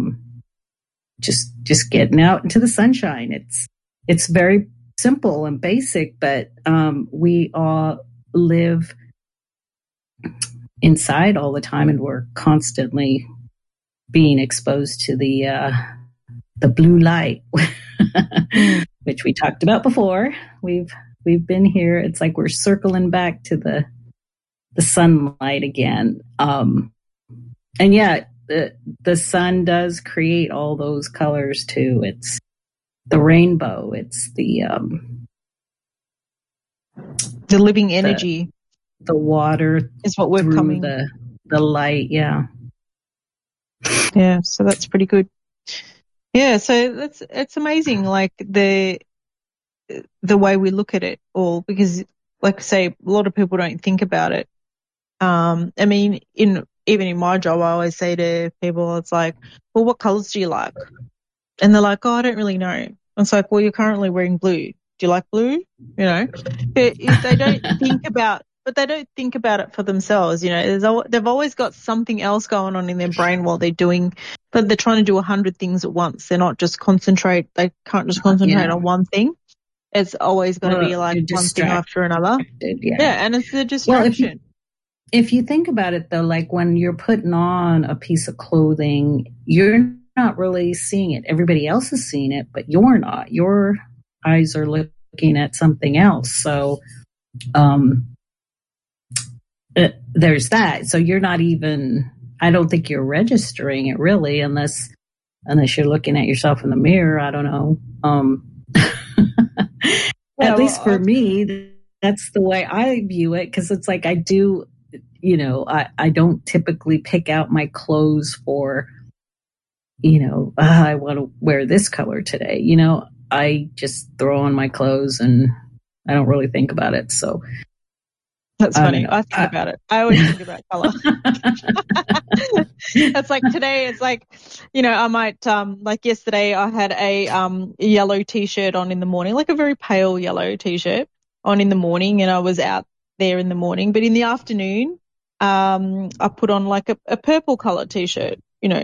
just getting out into the sunshine. It's very simple and basic, but we all live inside all the time, and we're constantly being exposed to the blue light, which we talked about before. We've been here. It's like we're circling back to the sunlight again. And the sun does create all those colors too. It's the rainbow. It's the living energy. The water is what we're coming. The light. Yeah. Yeah. So that's pretty good. Yeah. So it's amazing. Like the way we look at it all, because like I say, a lot of people don't think about it. I mean, even in my job, I always say to people, it's like, well, what colors do you like? And they're like, oh, I don't really know. It's like, well, you're currently wearing blue. Do you like blue? They don't think about, but they don't think about it for themselves. They've always got something else going on in their brain while they're doing, but they're trying to do 100 things at once. They're not just concentrate. They can't just concentrate on one thing. It's always going to be like one thing after another. Yeah, and it's a distraction. Well, if you think about it, though, like when you're putting on a piece of clothing, you're not really seeing it. Everybody else is seeing it, but you're not. Your eyes are looking at something else. So there's that. So you're not even, I don't think you're registering it really, unless you're looking at yourself in the mirror. I don't know. At least for me, that's the way I view it, because it's like I do, I don't typically pick out my clothes for, I want to wear this color today. I just throw on my clothes and I don't really think about it. So that's funny. I think about it. I always think about color. It's like today, it's like, I might, like yesterday I had a yellow t-shirt on in the morning, like a very pale yellow t-shirt on in the morning, and I was out there in the morning. But in the afternoon, I put on like a purple color t-shirt,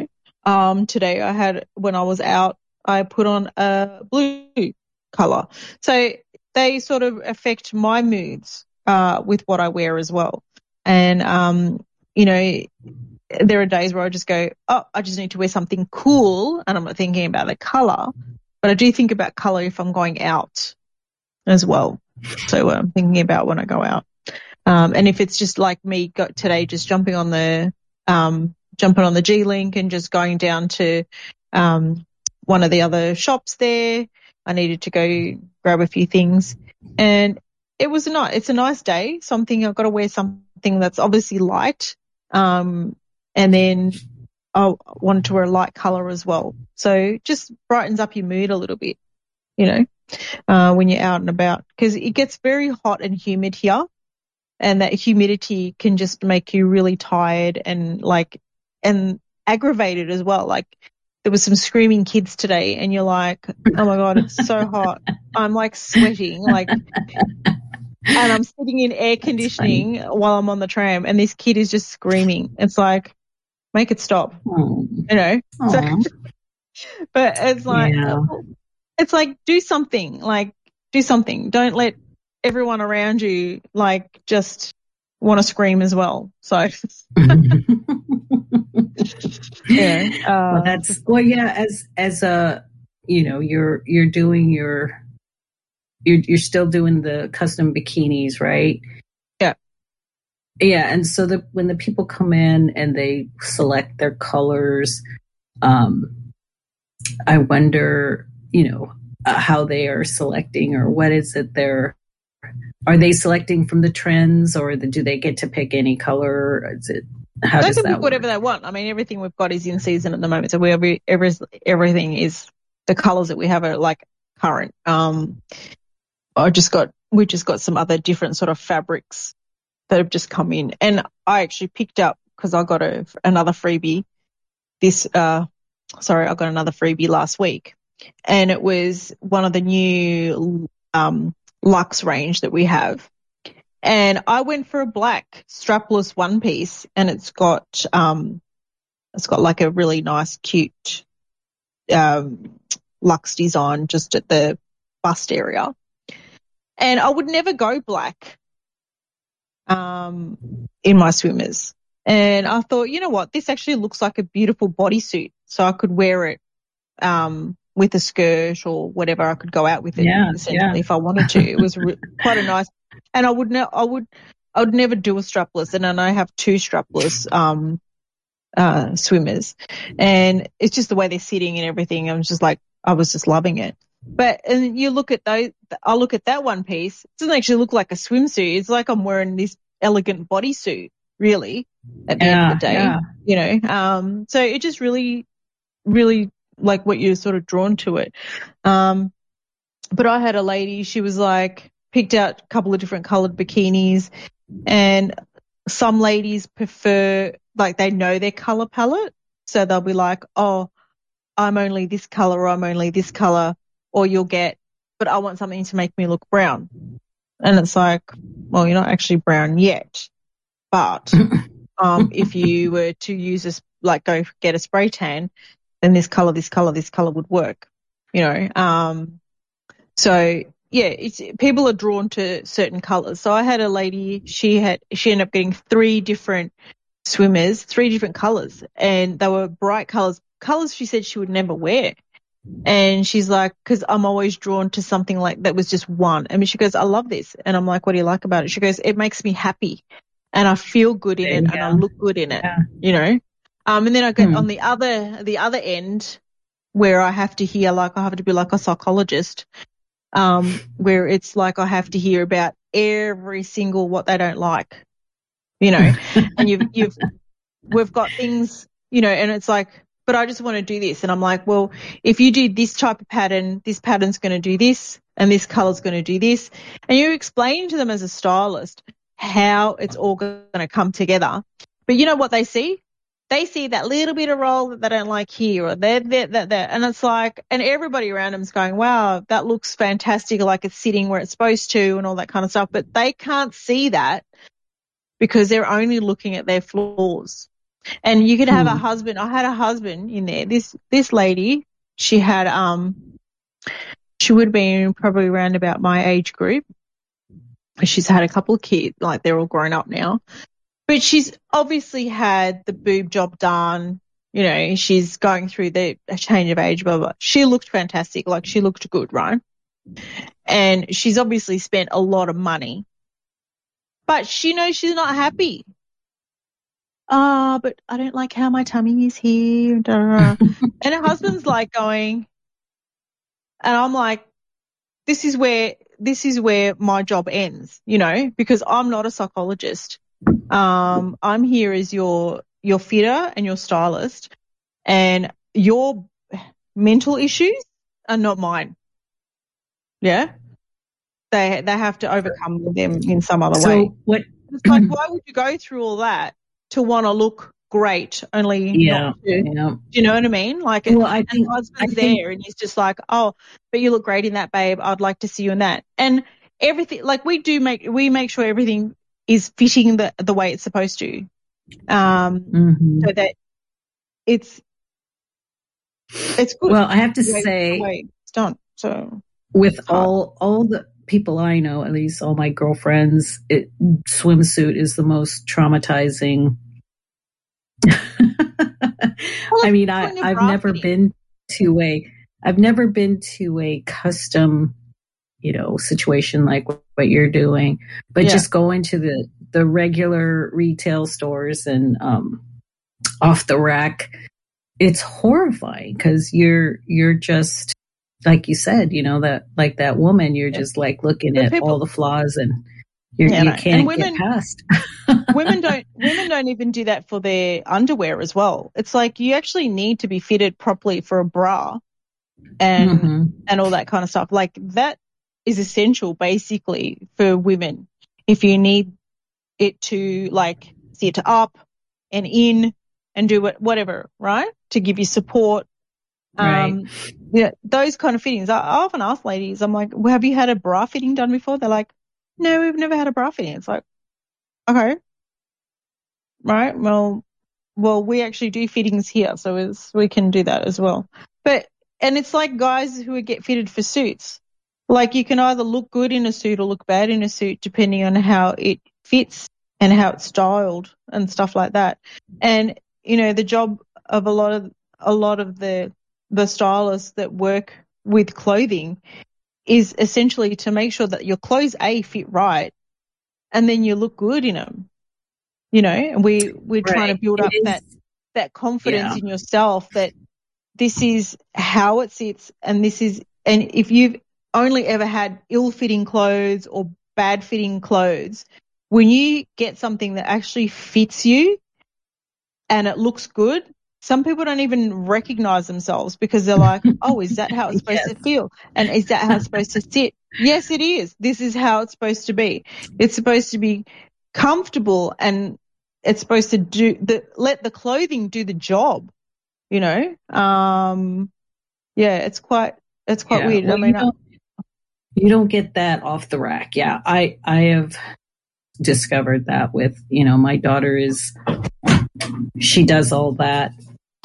Today when I was out, I put on a blue color. So they sort of affect my moods with what I wear as well. And, there are days where I just go, I just need to wear something cool, and I'm not thinking about the color, but I do think about color if I'm going out as well. So I'm thinking about when I go out. And if it's just like me today, just jumping on the G-Link and just going down to one of the other shops there, I needed to go grab a few things, and it's a nice day. So I'm thinking I've got to wear something that's obviously light, and then I wanted to wear a light color as well. So it just brightens up your mood a little bit, when you're out and about, because it gets very hot and humid here, and that humidity can just make you really tired and aggravated as well. Like there was some screaming kids today, and you're like, oh my God, it's so hot. I'm like sweating, and I'm sitting in air conditioning while I'm on the tram, and this kid is just screaming. It's like, make it stop, So, but it's like, it's like, do something. Don't let everyone around you just want to scream as well. So, as a, you're doing you're still doing the custom bikinis, right? Yeah. And so when the people come in and they select their colors, I wonder, how they are selecting, or what is it are they selecting from the trends, or do they get to pick any color? How does that work? Whatever they want. I mean, everything we've got is in season at the moment. So everything is, the colors that we have are like current. We just got some other different sort of fabrics that have just come in, and I actually picked up, because I got another freebie I got another freebie last week, and it was one of the new Luxe range that we have, and I went for a black strapless one piece, and it's got like a really nice, cute Luxe design just at the bust area, and I would never go black in my swimmers. And I thought, you know what, this actually looks like a beautiful bodysuit, so I could wear it with a skirt or whatever. I could go out with it if I wanted to. It was quite a nice, and I would never do a strapless, and then I have two strapless swimmers, and it's just the way they're sitting and everything. I was just loving it. And you look at those, I look at that one piece, it doesn't actually look like a swimsuit. It's like I'm wearing this elegant bodysuit, really, at the end of the day, so it just really, really like what you're sort of drawn to it. But I had a lady, she was like, picked out a couple of different colored bikinis, and some ladies prefer, they know their color palette. So they'll be like, oh, I'm only this color, or I'm only this color. Or you'll get, but I want something to make me look brown. And it's like, well, you're not actually brown yet. But if you were to use go get a spray tan, then this color would work, So people are drawn to certain colors. So I had a lady, she ended up getting 3 different swimmers, 3 different colors, and they were bright colors she said she would never wear. And she's like, because I'm always drawn to something like that was just one. I mean, she goes, I love this. And I'm like, what do you like about it? She goes, it makes me happy and I feel good in it and I look good in it, you know? And then I get on the other end where I have to hear, like, I have to be like a psychologist, where it's like I have to hear about every single what they don't like, you know, and we've got things, you know, and it's like, but I just want to do this. And I'm like, well, if you do this type of pattern, this pattern's going to do this and this color's going to do this. And you explain to them as a stylist how it's all going to come together. But you know what they see? They see that little bit of roll that they don't like here or that. And it's like, and everybody around them's going, wow, that looks fantastic. Like it's sitting where it's supposed to and all that kind of stuff. But they can't see that because they're only looking at their flaws. And you could have a husband. I had a husband in there. This lady, she had, she would have been probably around about my age group. She's had a couple of kids, like they're all grown up now. But she's obviously had the boob job done. You know, she's going through a change of age, blah, blah. She looked fantastic. Like she looked good, right? And she's obviously spent a lot of money. But she knows she's not happy. But I don't like how my tummy is here. And her husband's like going, and I'm like, this is where my job ends, you know, because I'm not a psychologist. I'm here as your fitter and your stylist, and your mental issues are not mine. Yeah. They have to overcome them in some other way. What? It's like, why would you go through all that to want to look great? Only not to. Yeah. Do you know what I mean? Like, well, I think the husband's there, and he's just like, oh, but you look great in that, babe. I'd like to see you in that, and everything. Like we make sure everything is fitting the way it's supposed to, so that it's good. Well, I have to say, it's done. So with all the people I know, at least all my girlfriends, swimsuit is the most traumatizing. I mean, I've never been to a custom, you know, situation like what you're doing, but just going to the regular retail stores and off the rack, it's horrifying because you're just, like you said, you know, that woman, you're just like looking at all the flaws and you can't get past. women don't even do that for their underwear as well. It's like you actually need to be fitted properly for a bra and all that kind of stuff. Like that is essential basically for women. If you need it to like sit up and in and do whatever, right? To give you support. Right. Yeah, those kind of fittings. I often ask ladies, I'm like, well, have you had a bra fitting done before? They're like, no, we've never had a bra fitting. It's like, okay. Right. Well, we actually do fittings here, so we can do that as well. And it's like guys who get fitted for suits. Like you can either look good in a suit or look bad in a suit, depending on how it fits and how it's styled and stuff like that. And you know, the job of a lot of the stylists that work with clothing is essentially to make sure that your clothes fit right, and then you look good in them. You know, and we're trying to build up that confidence in yourself that this is how it sits, and if you've only ever had ill-fitting clothes or bad-fitting clothes, when you get something that actually fits you and it looks good, some people don't even recognize themselves because they're like, oh, is that how it's supposed to feel? And is that how it's supposed to sit? Yes, it is. This is how it's supposed to be. It's supposed to be comfortable, and it's supposed to let the clothing do the job, you know? It's quite weird. Well, I mean, you don't get that off the rack. Yeah. I have discovered that with, you know, my daughter she does all that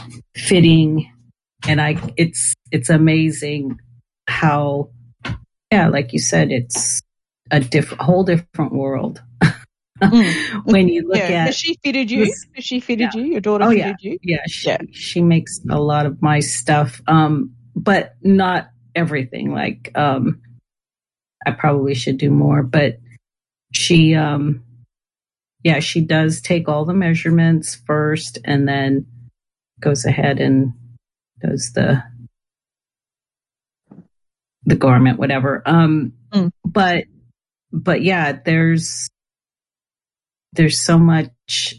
fitting, and it's amazing how yeah, like you said, it's a whole different world. When you look at, has she fitted you? Has she fitted you? Your daughter fitted you? Yeah, she makes a lot of my stuff, but not everything. Like, I probably should do more, but she, she does take all the measurements first, and then goes ahead and does the garment, whatever. But yeah, there's so much.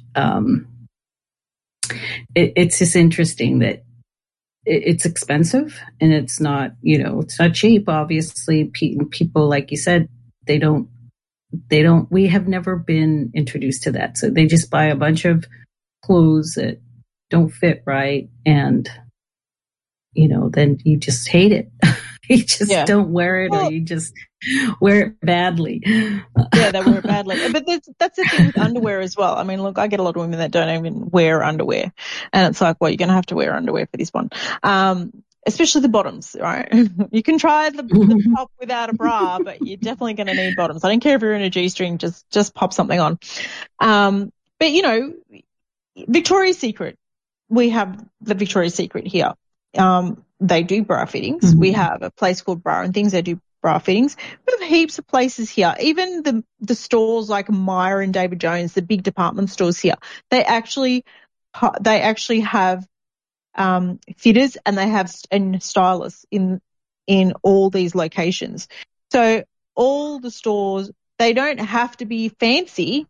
It's just interesting that it's expensive, and it's not, it's not cheap. Obviously, people, like you said, they don't. We have never been introduced to that, so they just buy a bunch of clothes that don't fit right, and then you just hate it. You just don't wear it, or you just wear it badly. Yeah, they wear it badly. But that's the thing with underwear as well. I mean, look, I get a lot of women that don't even wear underwear. And it's like, well, you're going to have to wear underwear for this one. Especially the bottoms, right? You can try the top without a bra, but you're definitely going to need bottoms. I don't care if you're in a G-string, just pop something on. But, Victoria's Secret, we have the Victoria's Secret here. They do bra fittings. Mm-hmm. We have a place called Bra and Things. They do bra fittings. We have heaps of places here. Even the stores like Myer and David Jones, the big department stores here, they actually have fitters, and they have stylists in all these locations. So all the stores, they don't have to be fancy,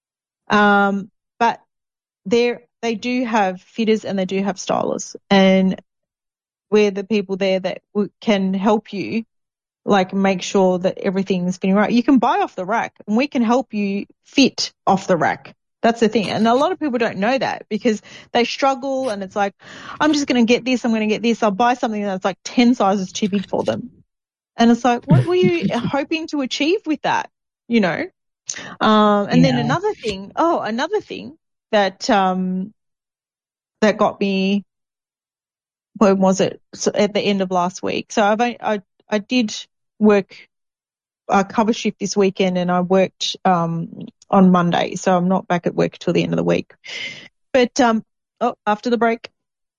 but they do have fitters and they do have stylists, and we're the people there that can help you, like, make sure that everything's fitting right. You can buy off the rack, and we can help you fit off the rack. That's the thing. And a lot of people don't know that because they struggle, and it's like, I'm just going to get this, I'm going to get this. I'll buy something that's like 10 sizes too big for them. And it's like, what were you hoping to achieve with that? Then another thing that that got me, when was it? So at the end of last week. So I did work a cover shift this weekend, and I worked on Monday, so I'm not back at work till the end of the week. But after the break.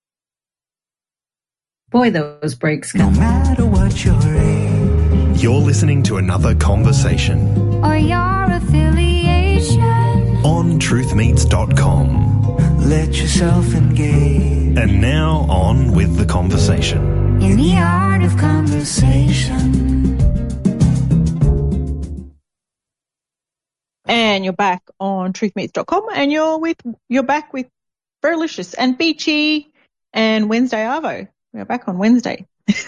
Boy, those breaks come. No matter what your age. You're listening to another conversation. Or your affiliation. On truthmeets.com. Let yourself engage. And now on with the conversation. In the art of conversation. And you're back on truthmeets.com, and you're back with Feralicious and Beachy and Wednesday Arvo. We're back on Wednesday.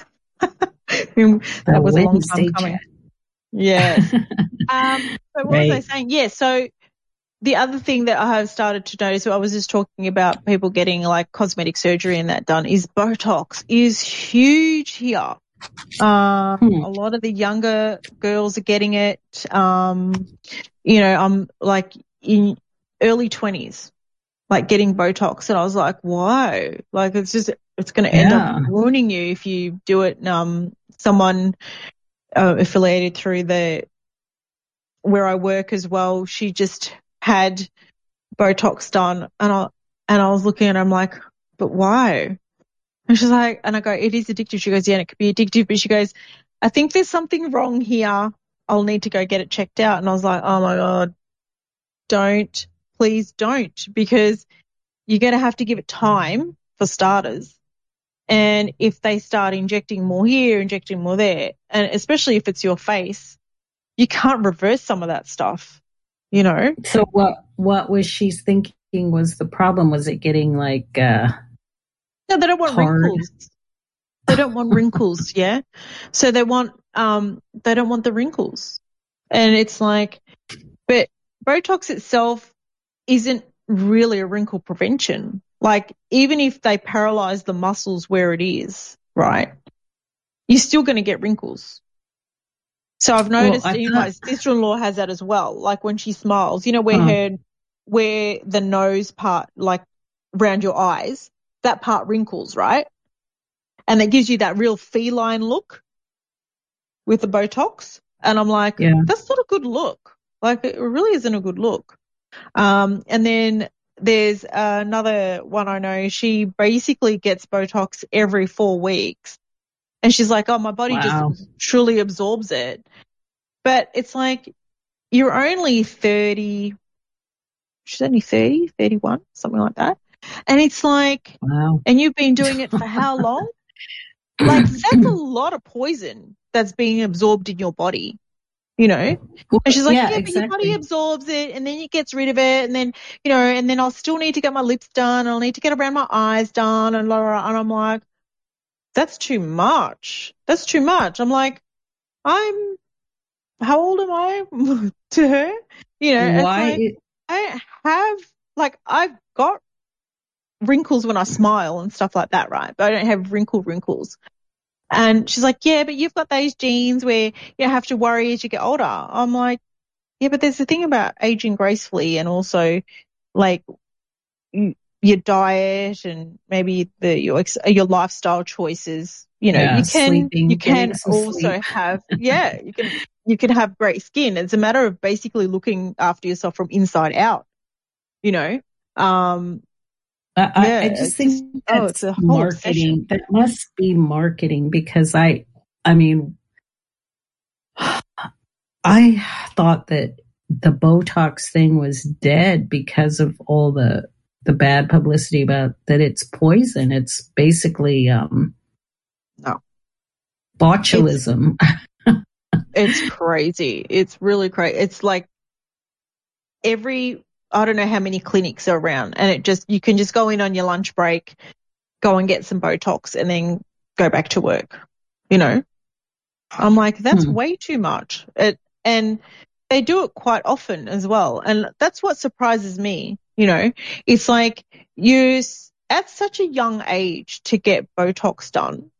That was a long time coming. Yes. So what was I saying? Yeah, so the other thing that I have started to notice, I was just talking about people getting like cosmetic surgery and that done, is Botox is huge here. A lot of the younger girls are getting it. I'm like in early 20s, like getting Botox, and I was like, whoa, like it's going to end up ruining you if you do it. Someone affiliated through where I work as well, she just had Botox done, and I was looking at her, I'm like, but why? And she's like, and I go, it is addictive. She goes, yeah, and it could be addictive, but she goes, I think there's something wrong here. I'll need to go get it checked out. And I was like, oh my God, please don't, because you're going to have to give it time for starters. And if they start injecting more here, injecting more there, and especially if it's your face, you can't reverse some of that stuff, So what was she thinking was the problem? Was it getting like no, they don't want wrinkles. They don't want wrinkles, yeah. So they don't want the wrinkles. And it's like, but Botox itself isn't really a wrinkle prevention. Like, even if they paralyze the muscles where it is, right, you're still going to get wrinkles. So I've noticed my sister-in-law has that as well. Like when she smiles, where the nose part, like around your eyes, that part wrinkles, right? And it gives you that real feline look, with the Botox. And I'm like, that's not a good look. Like, it really isn't a good look. And then there's another one I know. She basically gets Botox every 4 weeks. And she's like, oh, my body just truly absorbs it. But it's like, you're only 30. She's only 30, 31, something like that. And it's like, and you've been doing it for how long? Like, that's a lot of poison that's being absorbed in your body, you know? And she's like, but your body absorbs it and then it gets rid of it. And then, you know, and then I'll still need to get my lips done. I'll need to get around my eyes done. And I'm like, that's too much. That's too much. I'm like, how old am I to her? You know, why? It's like, I've got wrinkles when I smile and stuff like that, right? But I don't have wrinkles. And she's like, yeah, but you've got those genes where you don't have to worry as you get older. I'm like, yeah, but there's the thing about aging gracefully and also like your diet and maybe your lifestyle choices. You know, you can also have, you can have great skin. It's a matter of basically looking after yourself from inside out, you know. I just think that's a whole marketing. Obsession. That must be marketing because I mean, I thought that the Botox thing was dead because of all the bad publicity about that it's poison. It's basically botulism. It's crazy. It's really crazy. It's like I don't know how many clinics are around, and you can just go in on your lunch break, go and get some Botox and then go back to work, you know. I'm like, that's way too much. And they do it quite often as well. And that's what surprises me, you know. It's like you at such a young age to get Botox done.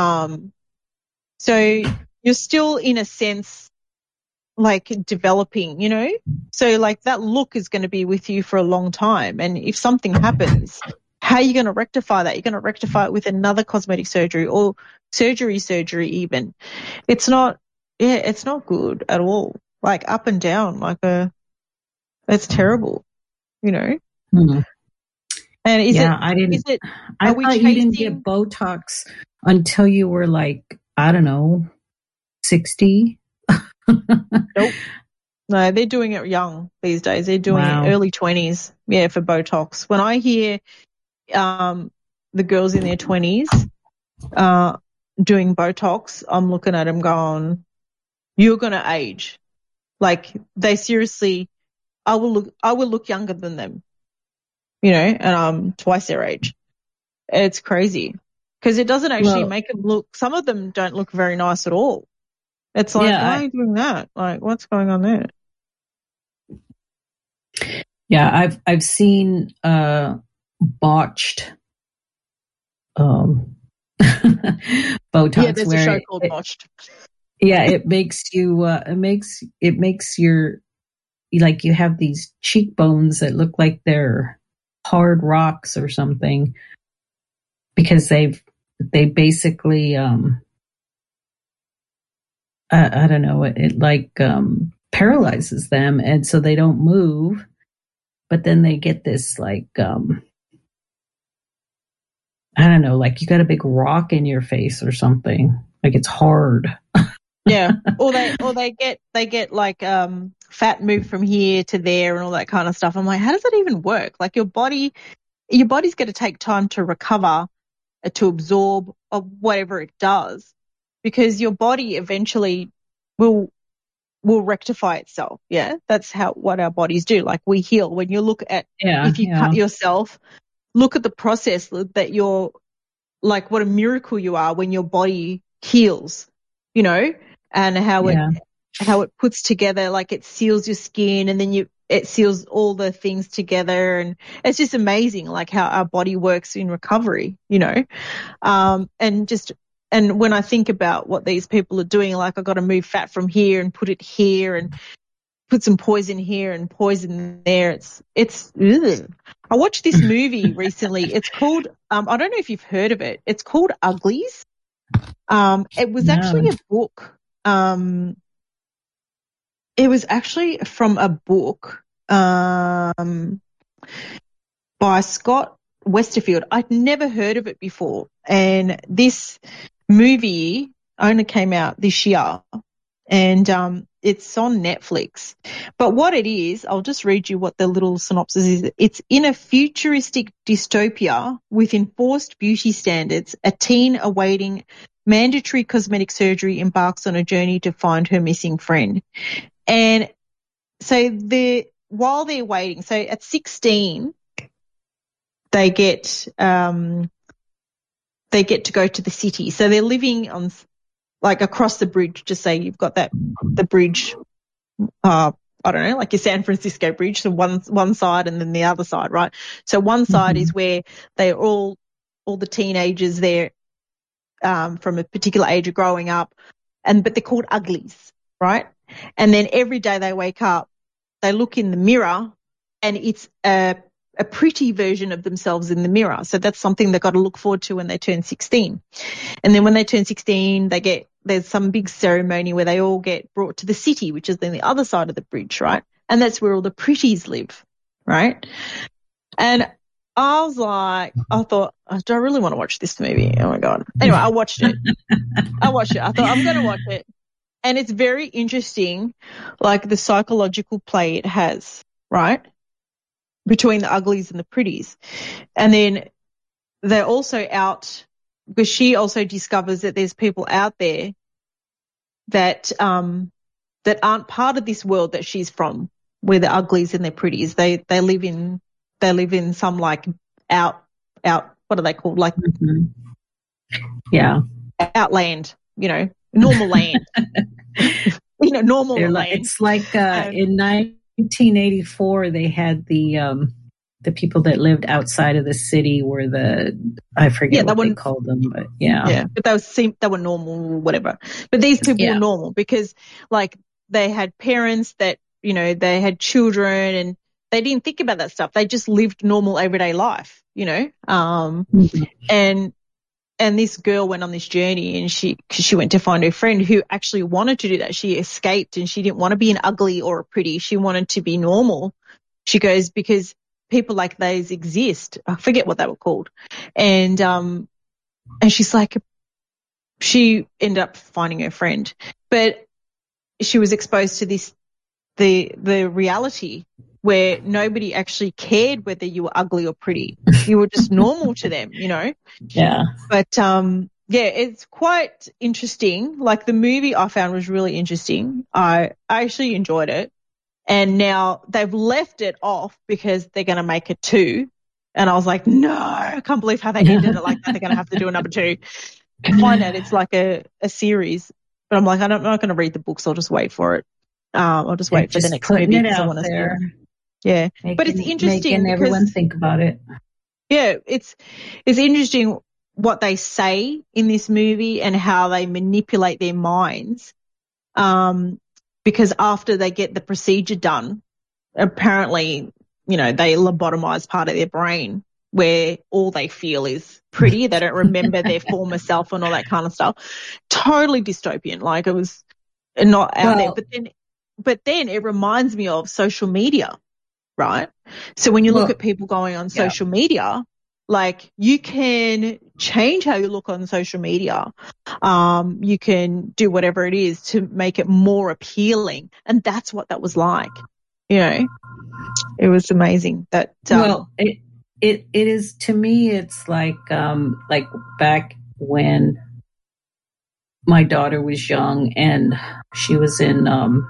So you're still in a sense like developing, you know, so like that look is going to be with you for a long time. And if something happens, how are you going to rectify that? You're going to rectify it with another cosmetic surgery or surgery even. It's not good at all. Like up and down, it's terrible, you know. Mm-hmm. And I thought you didn't get Botox until you were like, I don't know, 60. Nope. No, they're doing it young these days. They're doing it early 20s, for Botox. When I hear the girls in their 20s doing Botox, I'm looking at them going, you're going to age. Like they seriously, I will look younger than them, you know, and I'm twice their age. It's crazy because it doesn't actually make them look, some of them don't look very nice at all. It's like, why are you doing that? Like, what's going on there? Yeah, I've seen botched Botox. Yeah, there's a show called Botched. Yeah, it makes you it makes your, like, you have these cheekbones that look like they're hard rocks or something because they basically I don't know, it like paralyzes them, and so they don't move. But then they get this like I don't know, like you got a big rock in your face or something. Like it's hard. Yeah, or they get like fat moved from here to there and all that kind of stuff. I'm like, how does that even work? Like your body's going to take time to recover, to absorb whatever it does, because your body eventually will rectify itself. Yeah, that's what our bodies do. Like we heal. When you look at if you cut yourself, look at the process that you're like, what a miracle you are when your body heals, you know, and how it puts together, like it seals your skin and then it seals all the things together, and it's just amazing, like how our body works in recovery, you know, and when I think about what these people are doing, like I've got to move fat from here and put it here and put some poison here and poison there. It's ugh. I watched this movie recently. It's called, I don't know if you've heard of it. It's called Uglies. It was actually a book it was actually from a book by Scott Westerfield. I'd never heard of it before. And this movie only came out this year, and it's on Netflix. But what it is, I'll just read you what the little synopsis is. It's in a futuristic dystopia with enforced beauty standards, a teen awaiting mandatory cosmetic surgery embarks on a journey to find her missing friend. And so while they're waiting, so at 16, they get to go to the city. So they're living on, like, across the bridge. Just say you've got the bridge, I don't know, like your San Francisco bridge. So one side and then the other side, right? So one side is where they're all the teenagers there, from a particular age are growing up, but they're called uglies, right? And then every day they wake up, they look in the mirror, and it's a pretty version of themselves in the mirror. So that's something they've got to look forward to when they turn 16. And then when they turn 16, there's some big ceremony where they all get brought to the city, which is then the other side of the bridge, right? And that's where all the pretties live, right? And I thought, do I really want to watch this movie? Oh my God. Anyway, I watched it. I thought, I'm going to watch it. And it's very interesting, like the psychological play it has, right? Between the uglies and the pretties. And then they're also out, because she also discovers that there's people out there that aren't part of this world that she's from, where the uglies and the pretties. They live in some, like, out what are they called? Like, yeah, outland, normal land. Normal land. It's like in 1984 they had the people that lived outside of the city were I forget what they called them, but but they were normal, whatever. But these people were normal because, like, they had parents that they had children, and they didn't think about that stuff. They just lived normal everyday life, And this girl went on this journey, and she went to find her friend who actually wanted to do that. She escaped, and she didn't want to be an ugly or a pretty. She wanted to be normal. She goes, because people like those exist. I forget what they were called. And she's like, she ended up finding her friend, but she was exposed to the reality where nobody actually cared whether you were ugly or pretty. You were just normal to them, Yeah. But, it's quite interesting. Like, the movie I found was really interesting. I actually enjoyed it. And now they've left it off because they're going to make a 2. And I was like, no, I can't believe how they ended it like that. They're going to have to do a number 2. I find out it's like a series. But I'm like, I'm not going to read the books. I'll just wait for it. I'll just wait for the next movie because I want to see it. Yeah, but it's interesting making everyone think about it. Yeah, it's interesting what they say in this movie and how they manipulate their minds. Because after they get the procedure done, apparently, they lobotomize part of their brain where all they feel is pretty. They don't remember their former self and all that kind of stuff. Totally dystopian. Like, it was not out there. But then it reminds me of social media. Right? So when you look at people going on social media, like, you can change how you look on social media. You can do whatever it is to make it more appealing. And that's what that was like. It was amazing that, it is, to me, it's like back when my daughter was young and she was in,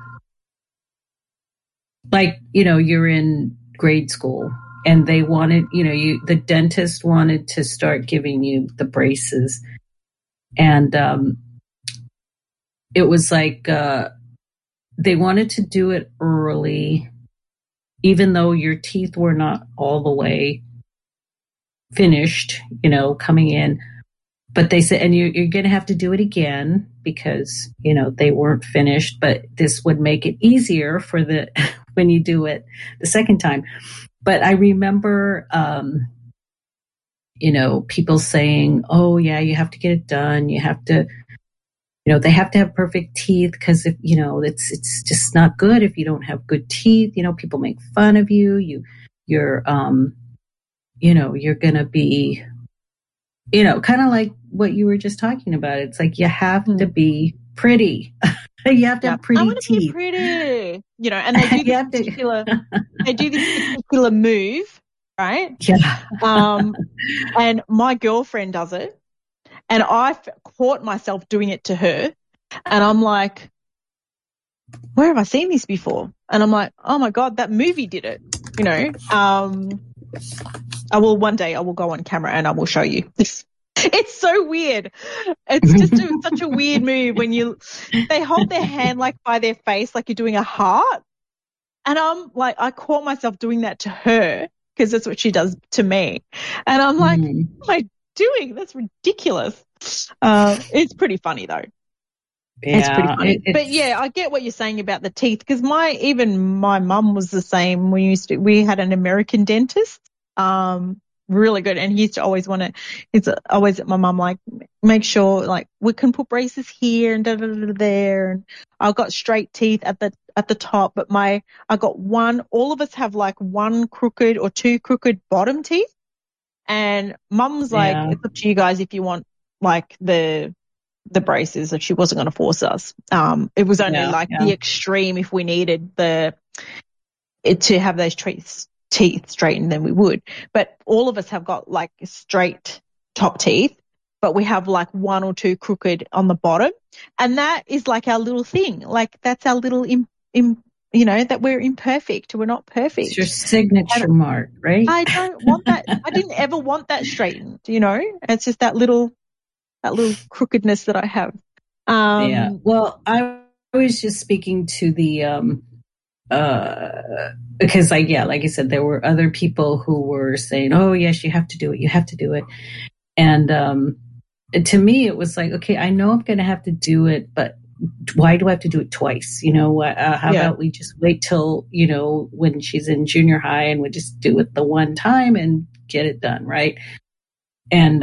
you're in grade school and they wanted, the dentist wanted to start giving you the braces. And it was like they wanted to do it early, even though your teeth were not all the way finished, coming in. But they said, and you're going to have to do it again because, they weren't finished, but this would make it easier for when you do it the second time. But I remember, people saying, oh yeah, you have to get it done. You have to, they have to have perfect teeth because if, it's just not good if you don't have good teeth. People make fun of you. You're you're going to be, kind of like what you were just talking about. It's like you have to be pretty. You have to have pretty I want to be teeth. pretty, and they do this particular move, right? Yeah. And my girlfriend does it, and I caught myself doing it to her, and I'm like, where have I seen this before? And I'm like, oh my God, that movie did it, one day I will go on camera and I will show you. It's so weird. It's just such a weird move when they hold their hand like by their face, like you're doing a heart. And I'm like, I caught myself doing that to her because that's what she does to me. And I'm like, what am I doing? That's ridiculous. It's pretty funny though. Yeah, it's pretty funny. But yeah, I get what you're saying about the teeth because my mum was the same. We had an American dentist. Really good, and he used to always he's always at my mum like, make sure like we can put braces here and there, and I've got straight teeth at the top, but I got one. All of us have like one crooked or two crooked bottom teeth, and mum's like, it's up to you guys if you want like the braces. If she wasn't going to force us, it was only the extreme if we needed to have those teeth straightened, then we would. But all of us have got like straight top teeth, but we have like one or two crooked on the bottom, and that is like our little thing. Like that's our little that we're imperfect. We're not perfect. It's your signature mark, right? I don't want that. I didn't ever want that straightened. It's just that little crookedness that I have. Yeah. Well, I was just speaking to the because like you said, there were other people who were saying, oh yes, you have to do it. And to me it was like, okay, I know I'm going to have to do it, but why do I have to do it twice? How about we just wait till when she's in junior high and we just do it the one time and get it done, right? And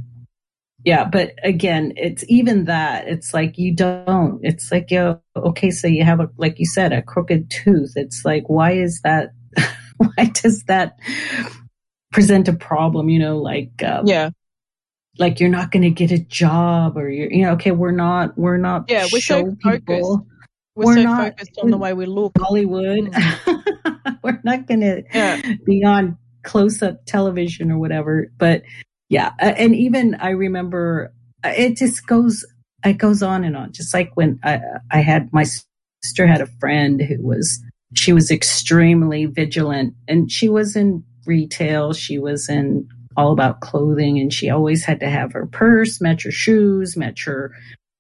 but again, it's even that. It's like you don't. It's like, okay, so you have like you said, a crooked tooth. It's like, why is that? Why does that present a problem? Like you're not going to get a job, or okay, we're not. Yeah, we're so focused. We're so focused on the way we look. Hollywood. We're not going to be on close-up television or whatever, but. Yeah, and even I remember it goes on and on. Just like when I had my sister had a friend she was extremely vigilant, and she was in retail. She was in all about clothing, and she always had to have her purse match her shoes, match her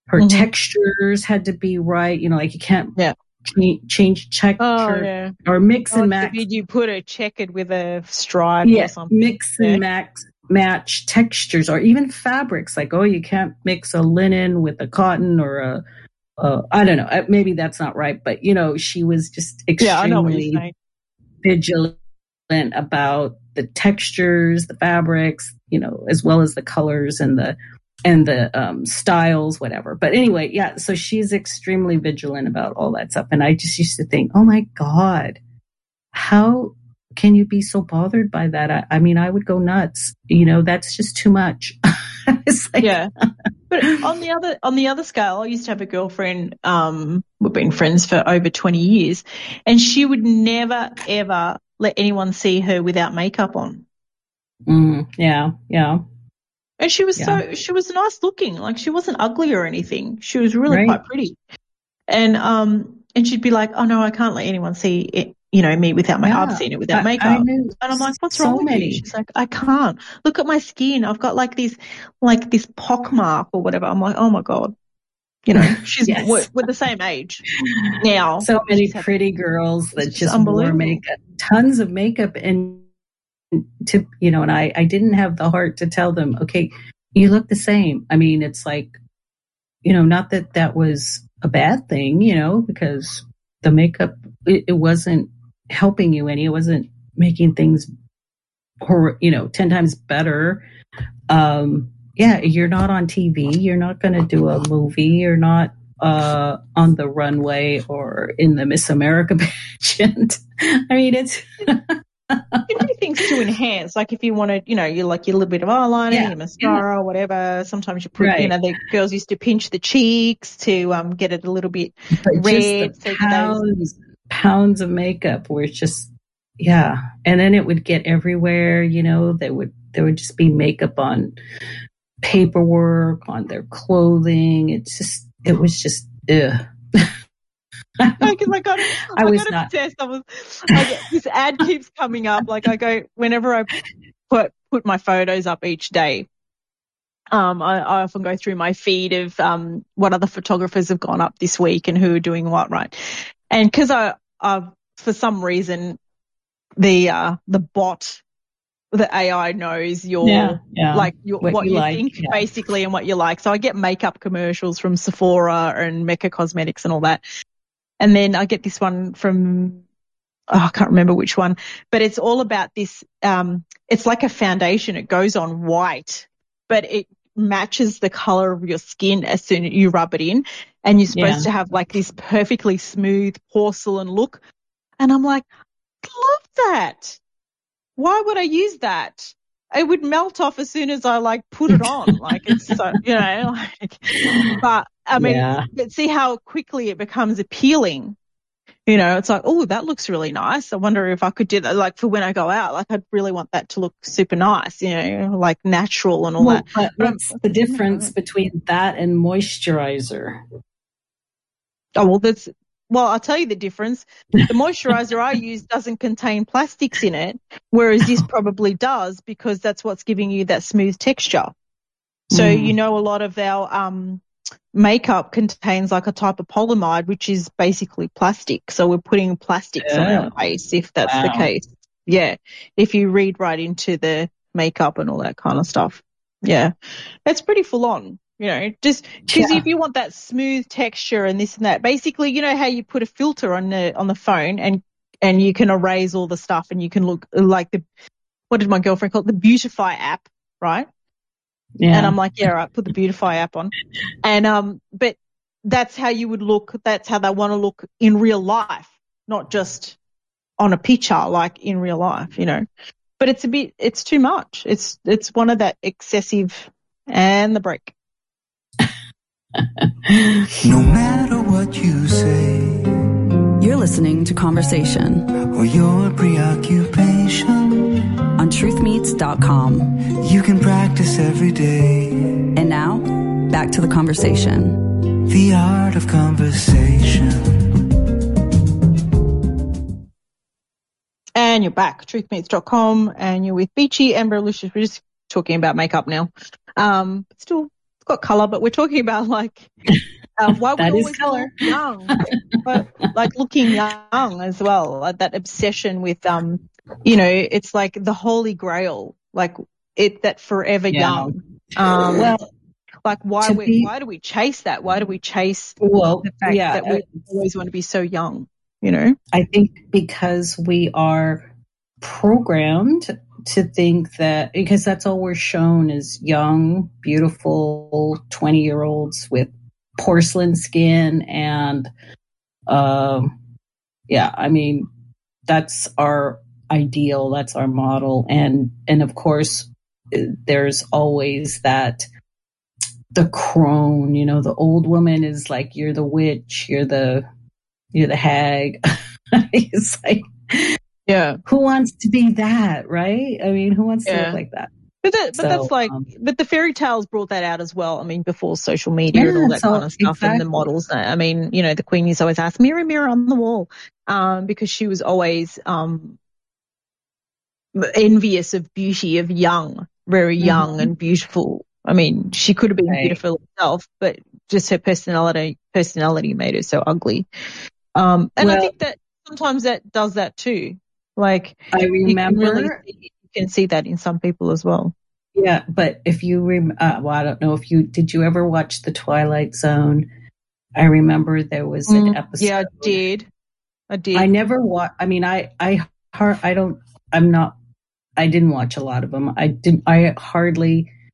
textures had to be right. Like you can't change texture or mix and match. Did you put a checkered with a stripe or something? Mix and match textures or even fabrics. Like, oh, you can't mix a linen with a cotton or I don't know. Maybe that's not right, but she was just extremely vigilant about the textures, the fabrics, as well as the colors and the styles, whatever. But anyway, so she's extremely vigilant about all that stuff. And I just used to think, oh my God, how can you be so bothered by that? I mean, I would go nuts. That's just too much. It's like, But on the other scale, I used to have a girlfriend. We've been friends for over 20 years, and she would never ever let anyone see her without makeup on. Yeah. And she was she was nice looking. Like she wasn't ugly or anything. She was really quite pretty. And she'd be like, oh no, I can't let anyone see it. Me without makeup. I've seen it without makeup. And I'm like, what's wrong with you? She's like, I can't. Look at my skin. I've got this pock mark or whatever. I'm like, oh my God. She's we're the same age now. So many pretty girls that just wore makeup, tons of makeup. And and I didn't have the heart to tell them, okay, you look the same. I mean, it's like, not that was a bad thing, because the makeup, it wasn't helping you any. It wasn't making things 10 times better. you're not on TV. You're not going to do a movie. You're not on the runway or in the Miss America pageant. I mean, it's... You do things to enhance, like if you want to, you like your little bit of eyeliner, your mascara, whatever. Sometimes you put, the girls used to pinch the cheeks to get it a little bit red. Just the pounds of makeup were just, and then it would get everywhere. There would just be makeup on paperwork, on their clothing. It was just, ugh. Because I got obsessed. This ad keeps coming up. Like I go, whenever I put my photos up each day, I often go through my feed of what other photographers have gone up this week and who are doing what, right? And because I for some reason the bot, the AI knows your like what you think basically and what you like. So I get makeup commercials from Sephora and Mecca Cosmetics and all that. And then I get this one from, I can't remember which one, but it's all about this. It's like a foundation. It goes on white, but it matches the color of your skin as soon as you rub it in. And you're supposed to have like this perfectly smooth porcelain look. And I'm like, love that. Why would I use that? It would melt off as soon as I put it on. Like it's so, but I mean, but see how quickly it becomes appealing. It's like, oh, that looks really nice. I wonder if I could do that. Like for when I go out, like I'd really want that to look super nice, like natural and all that. But what's the difference between that and moisturizer? Oh, well, I'll tell you the difference. The moisturizer I use doesn't contain plastics in it, whereas this probably does because that's what's giving you that smooth texture. So, a lot of our makeup contains like a type of polyamide, which is basically plastic. So we're putting plastics on our face if that's the case. Yeah. If you read right into the makeup and all that kind of stuff. Yeah. That's pretty full on. Just because if you want that smooth texture and this and that, basically, how you put a filter on the phone and you can erase all the stuff and you can look like what did my girlfriend call it? The Beautify app, right? Yeah. And I'm like, yeah, right, put the Beautify app on. And, but that's how you would look. That's how they want to look in real life, not just on a picture, like in real life, but it's too much. It's one of that excessive and the break. No matter what you say, you're listening to Conversation or your preoccupation on truthmeets.com. You can practice every day. And now, back to the conversation. The art of conversation. And you're back, truthmeets.com, and you're with Beachy, Amber, Lucius. We're just talking about makeup now. Still got colour, but we're talking about why we always look young, but like looking young as well. Like that obsession with it's like the holy grail, like that forever young. Like why do we chase that? Why do we chase the fact that we always want to be so young? I think because we are programmed to think that, because that's all we're shown is young, beautiful 20-year-olds with porcelain skin. And, I mean, that's our ideal. That's our model. And of course, there's always the crone, the old woman is like, you're the witch, you're the hag. It's like, who wants to be that, right? I mean, who wants to look like that? But the fairy tales brought that out as well. I mean, before social media and all that kind of stuff, and the models. I mean, the Queen used to always ask, mirror, mirror on the wall, because she was always envious of beauty of young, very young and beautiful. I mean, she could have been beautiful herself, but just her personality made her so ugly. I think that sometimes that does that too. Like, I remember you can see that in some people as well. Yeah, but if you I don't know did you ever watch The Twilight Zone? I remember there was an episode. Yeah, I did. I never watched. I mean, I didn't watch a lot of them. I hardly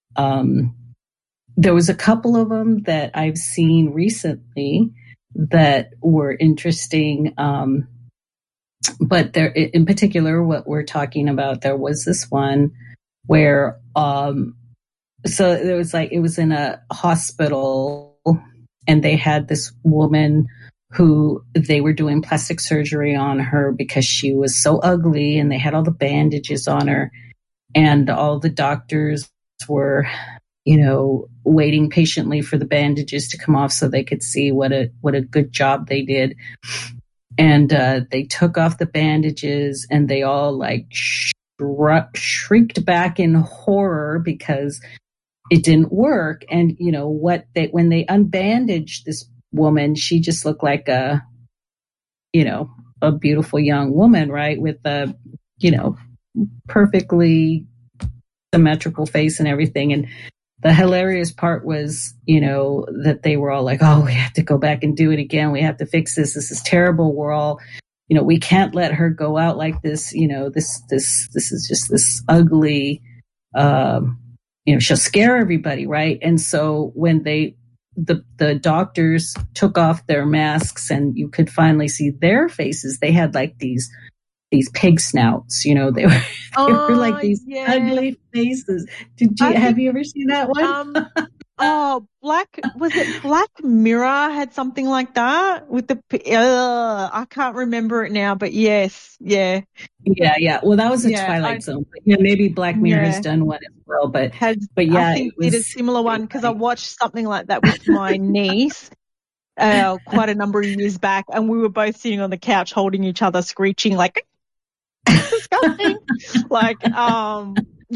there was a couple of them that I've seen recently that were interesting. But there, in particular, what we're talking about, there was this one where, so there was like, it was in a hospital and they had this woman who they were doing plastic surgery on her because she was so ugly, and they had all the bandages on her, and all the doctors were, waiting patiently for the bandages to come off so they could see what a good job they did. And they took off the bandages and they all like shrieked back in horror because it didn't work. And when they unbandaged this woman, she just looked like a beautiful young woman, right? With a, perfectly symmetrical face and everything. And the hilarious part was, that they were all like, oh, we have to go back and do it again. We have to fix this. This is terrible. We're all, we can't let her go out like this. This is just this ugly, she'll scare everybody. Right. And so when the doctors took off their masks and you could finally see their faces, they had like these pig snouts, they were like these ugly faces. Have you ever seen that one? Black Mirror had something like that with the, I can't remember it now, but yes. Yeah. Yeah. Well, that was a Twilight Zone, but maybe Black Mirror has done one as well, but yeah. I think it is a similar one because I watched something like that with my niece. Quite a number of years back, and we were both sitting on the couch holding each other, screeching like, disgusting. Like, so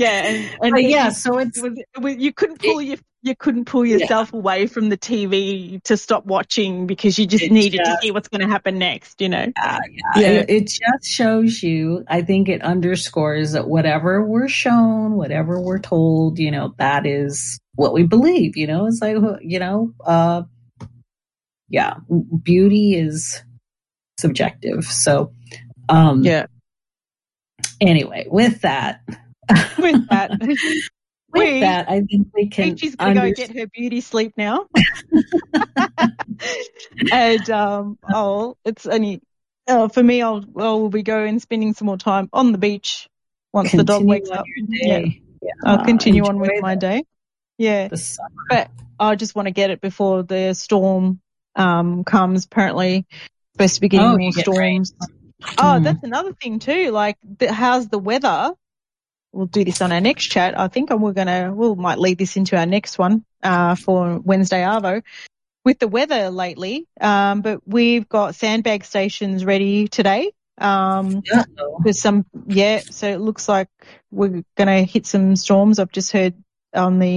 you couldn't pull yourself away from the TV to stop watching because you just needed to see what's going to happen next, It just shows you, I think it underscores that whatever we're shown, whatever we're told, that is what we believe, it's like, beauty is subjective. So, anyway, with that, I think we can. She's going to go get her beauty sleep now. And it's only for me. We'll be going spending some more time on the beach once the dog wakes up. I'll continue on with my day. Yeah, but I just want to get it before the storm comes. Apparently, supposed to be getting more storms. Oh, that's another thing too. Like, how's the weather? We'll do this on our next chat. I think we might lead this into our next one for Wednesday Arvo with the weather lately. But we've got sandbag stations ready today. With some, so it looks like we're going to hit some storms. I've just heard on the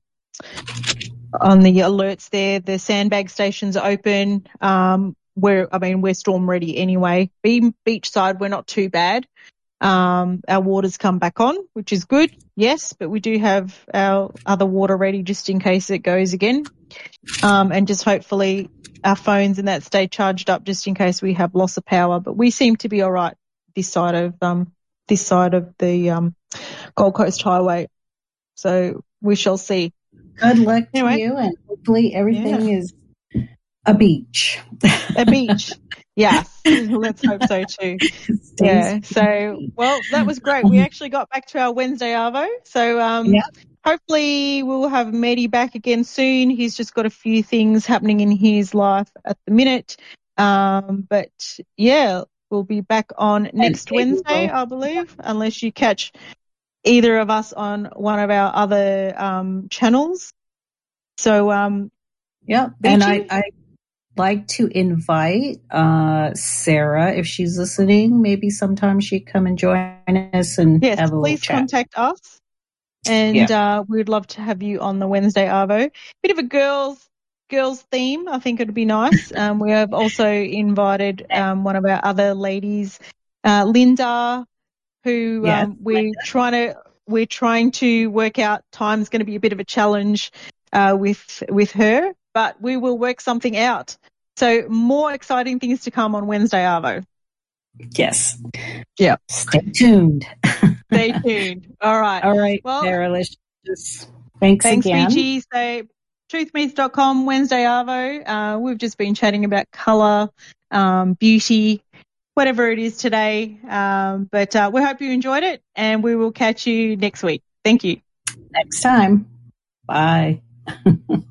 alerts there, the sandbag stations are open. We're storm ready anyway. Beach side, we're not too bad. Our water's come back on, which is good. Yes, but we do have our other water ready just in case it goes again. And just hopefully our phones and that stay charged up just in case we have loss of power. But we seem to be all right this side of the Gold Coast Highway. So we shall see. Good luck to you, and hopefully everything is a beach. A beach. Yes. Let's hope so too. Yeah. So, well, that was great. We actually got back to our Wednesday Arvo. So, hopefully we'll have Mehdi back again soon. He's just got a few things happening in his life at the minute. But yeah, we'll be back on next Wednesday, I believe, unless you catch either of us on one of our other channels. So, and I like to invite Sarah, if she's listening, maybe sometime she'd come and join us and have a little please chat. Contact us, and we'd love to have you on the Wednesday Arvo. Bit of a girls theme, I think it'd be nice. We have also invited one of our other ladies, Linda, who we're trying to work out. Time's going to be a bit of a challenge with her, but we will work something out. So more exciting things to come on Wednesday Arvo. Yes. Yeah. Stay tuned. Stay tuned. All right. All right, well, Sarah, let's just Thanks again. Beachy. So truthmeets.com, Wednesday Arvo. We've just been chatting about colour, beauty, whatever it is today. But we hope you enjoyed it, and we will catch you next week. Thank you. Next time. Bye.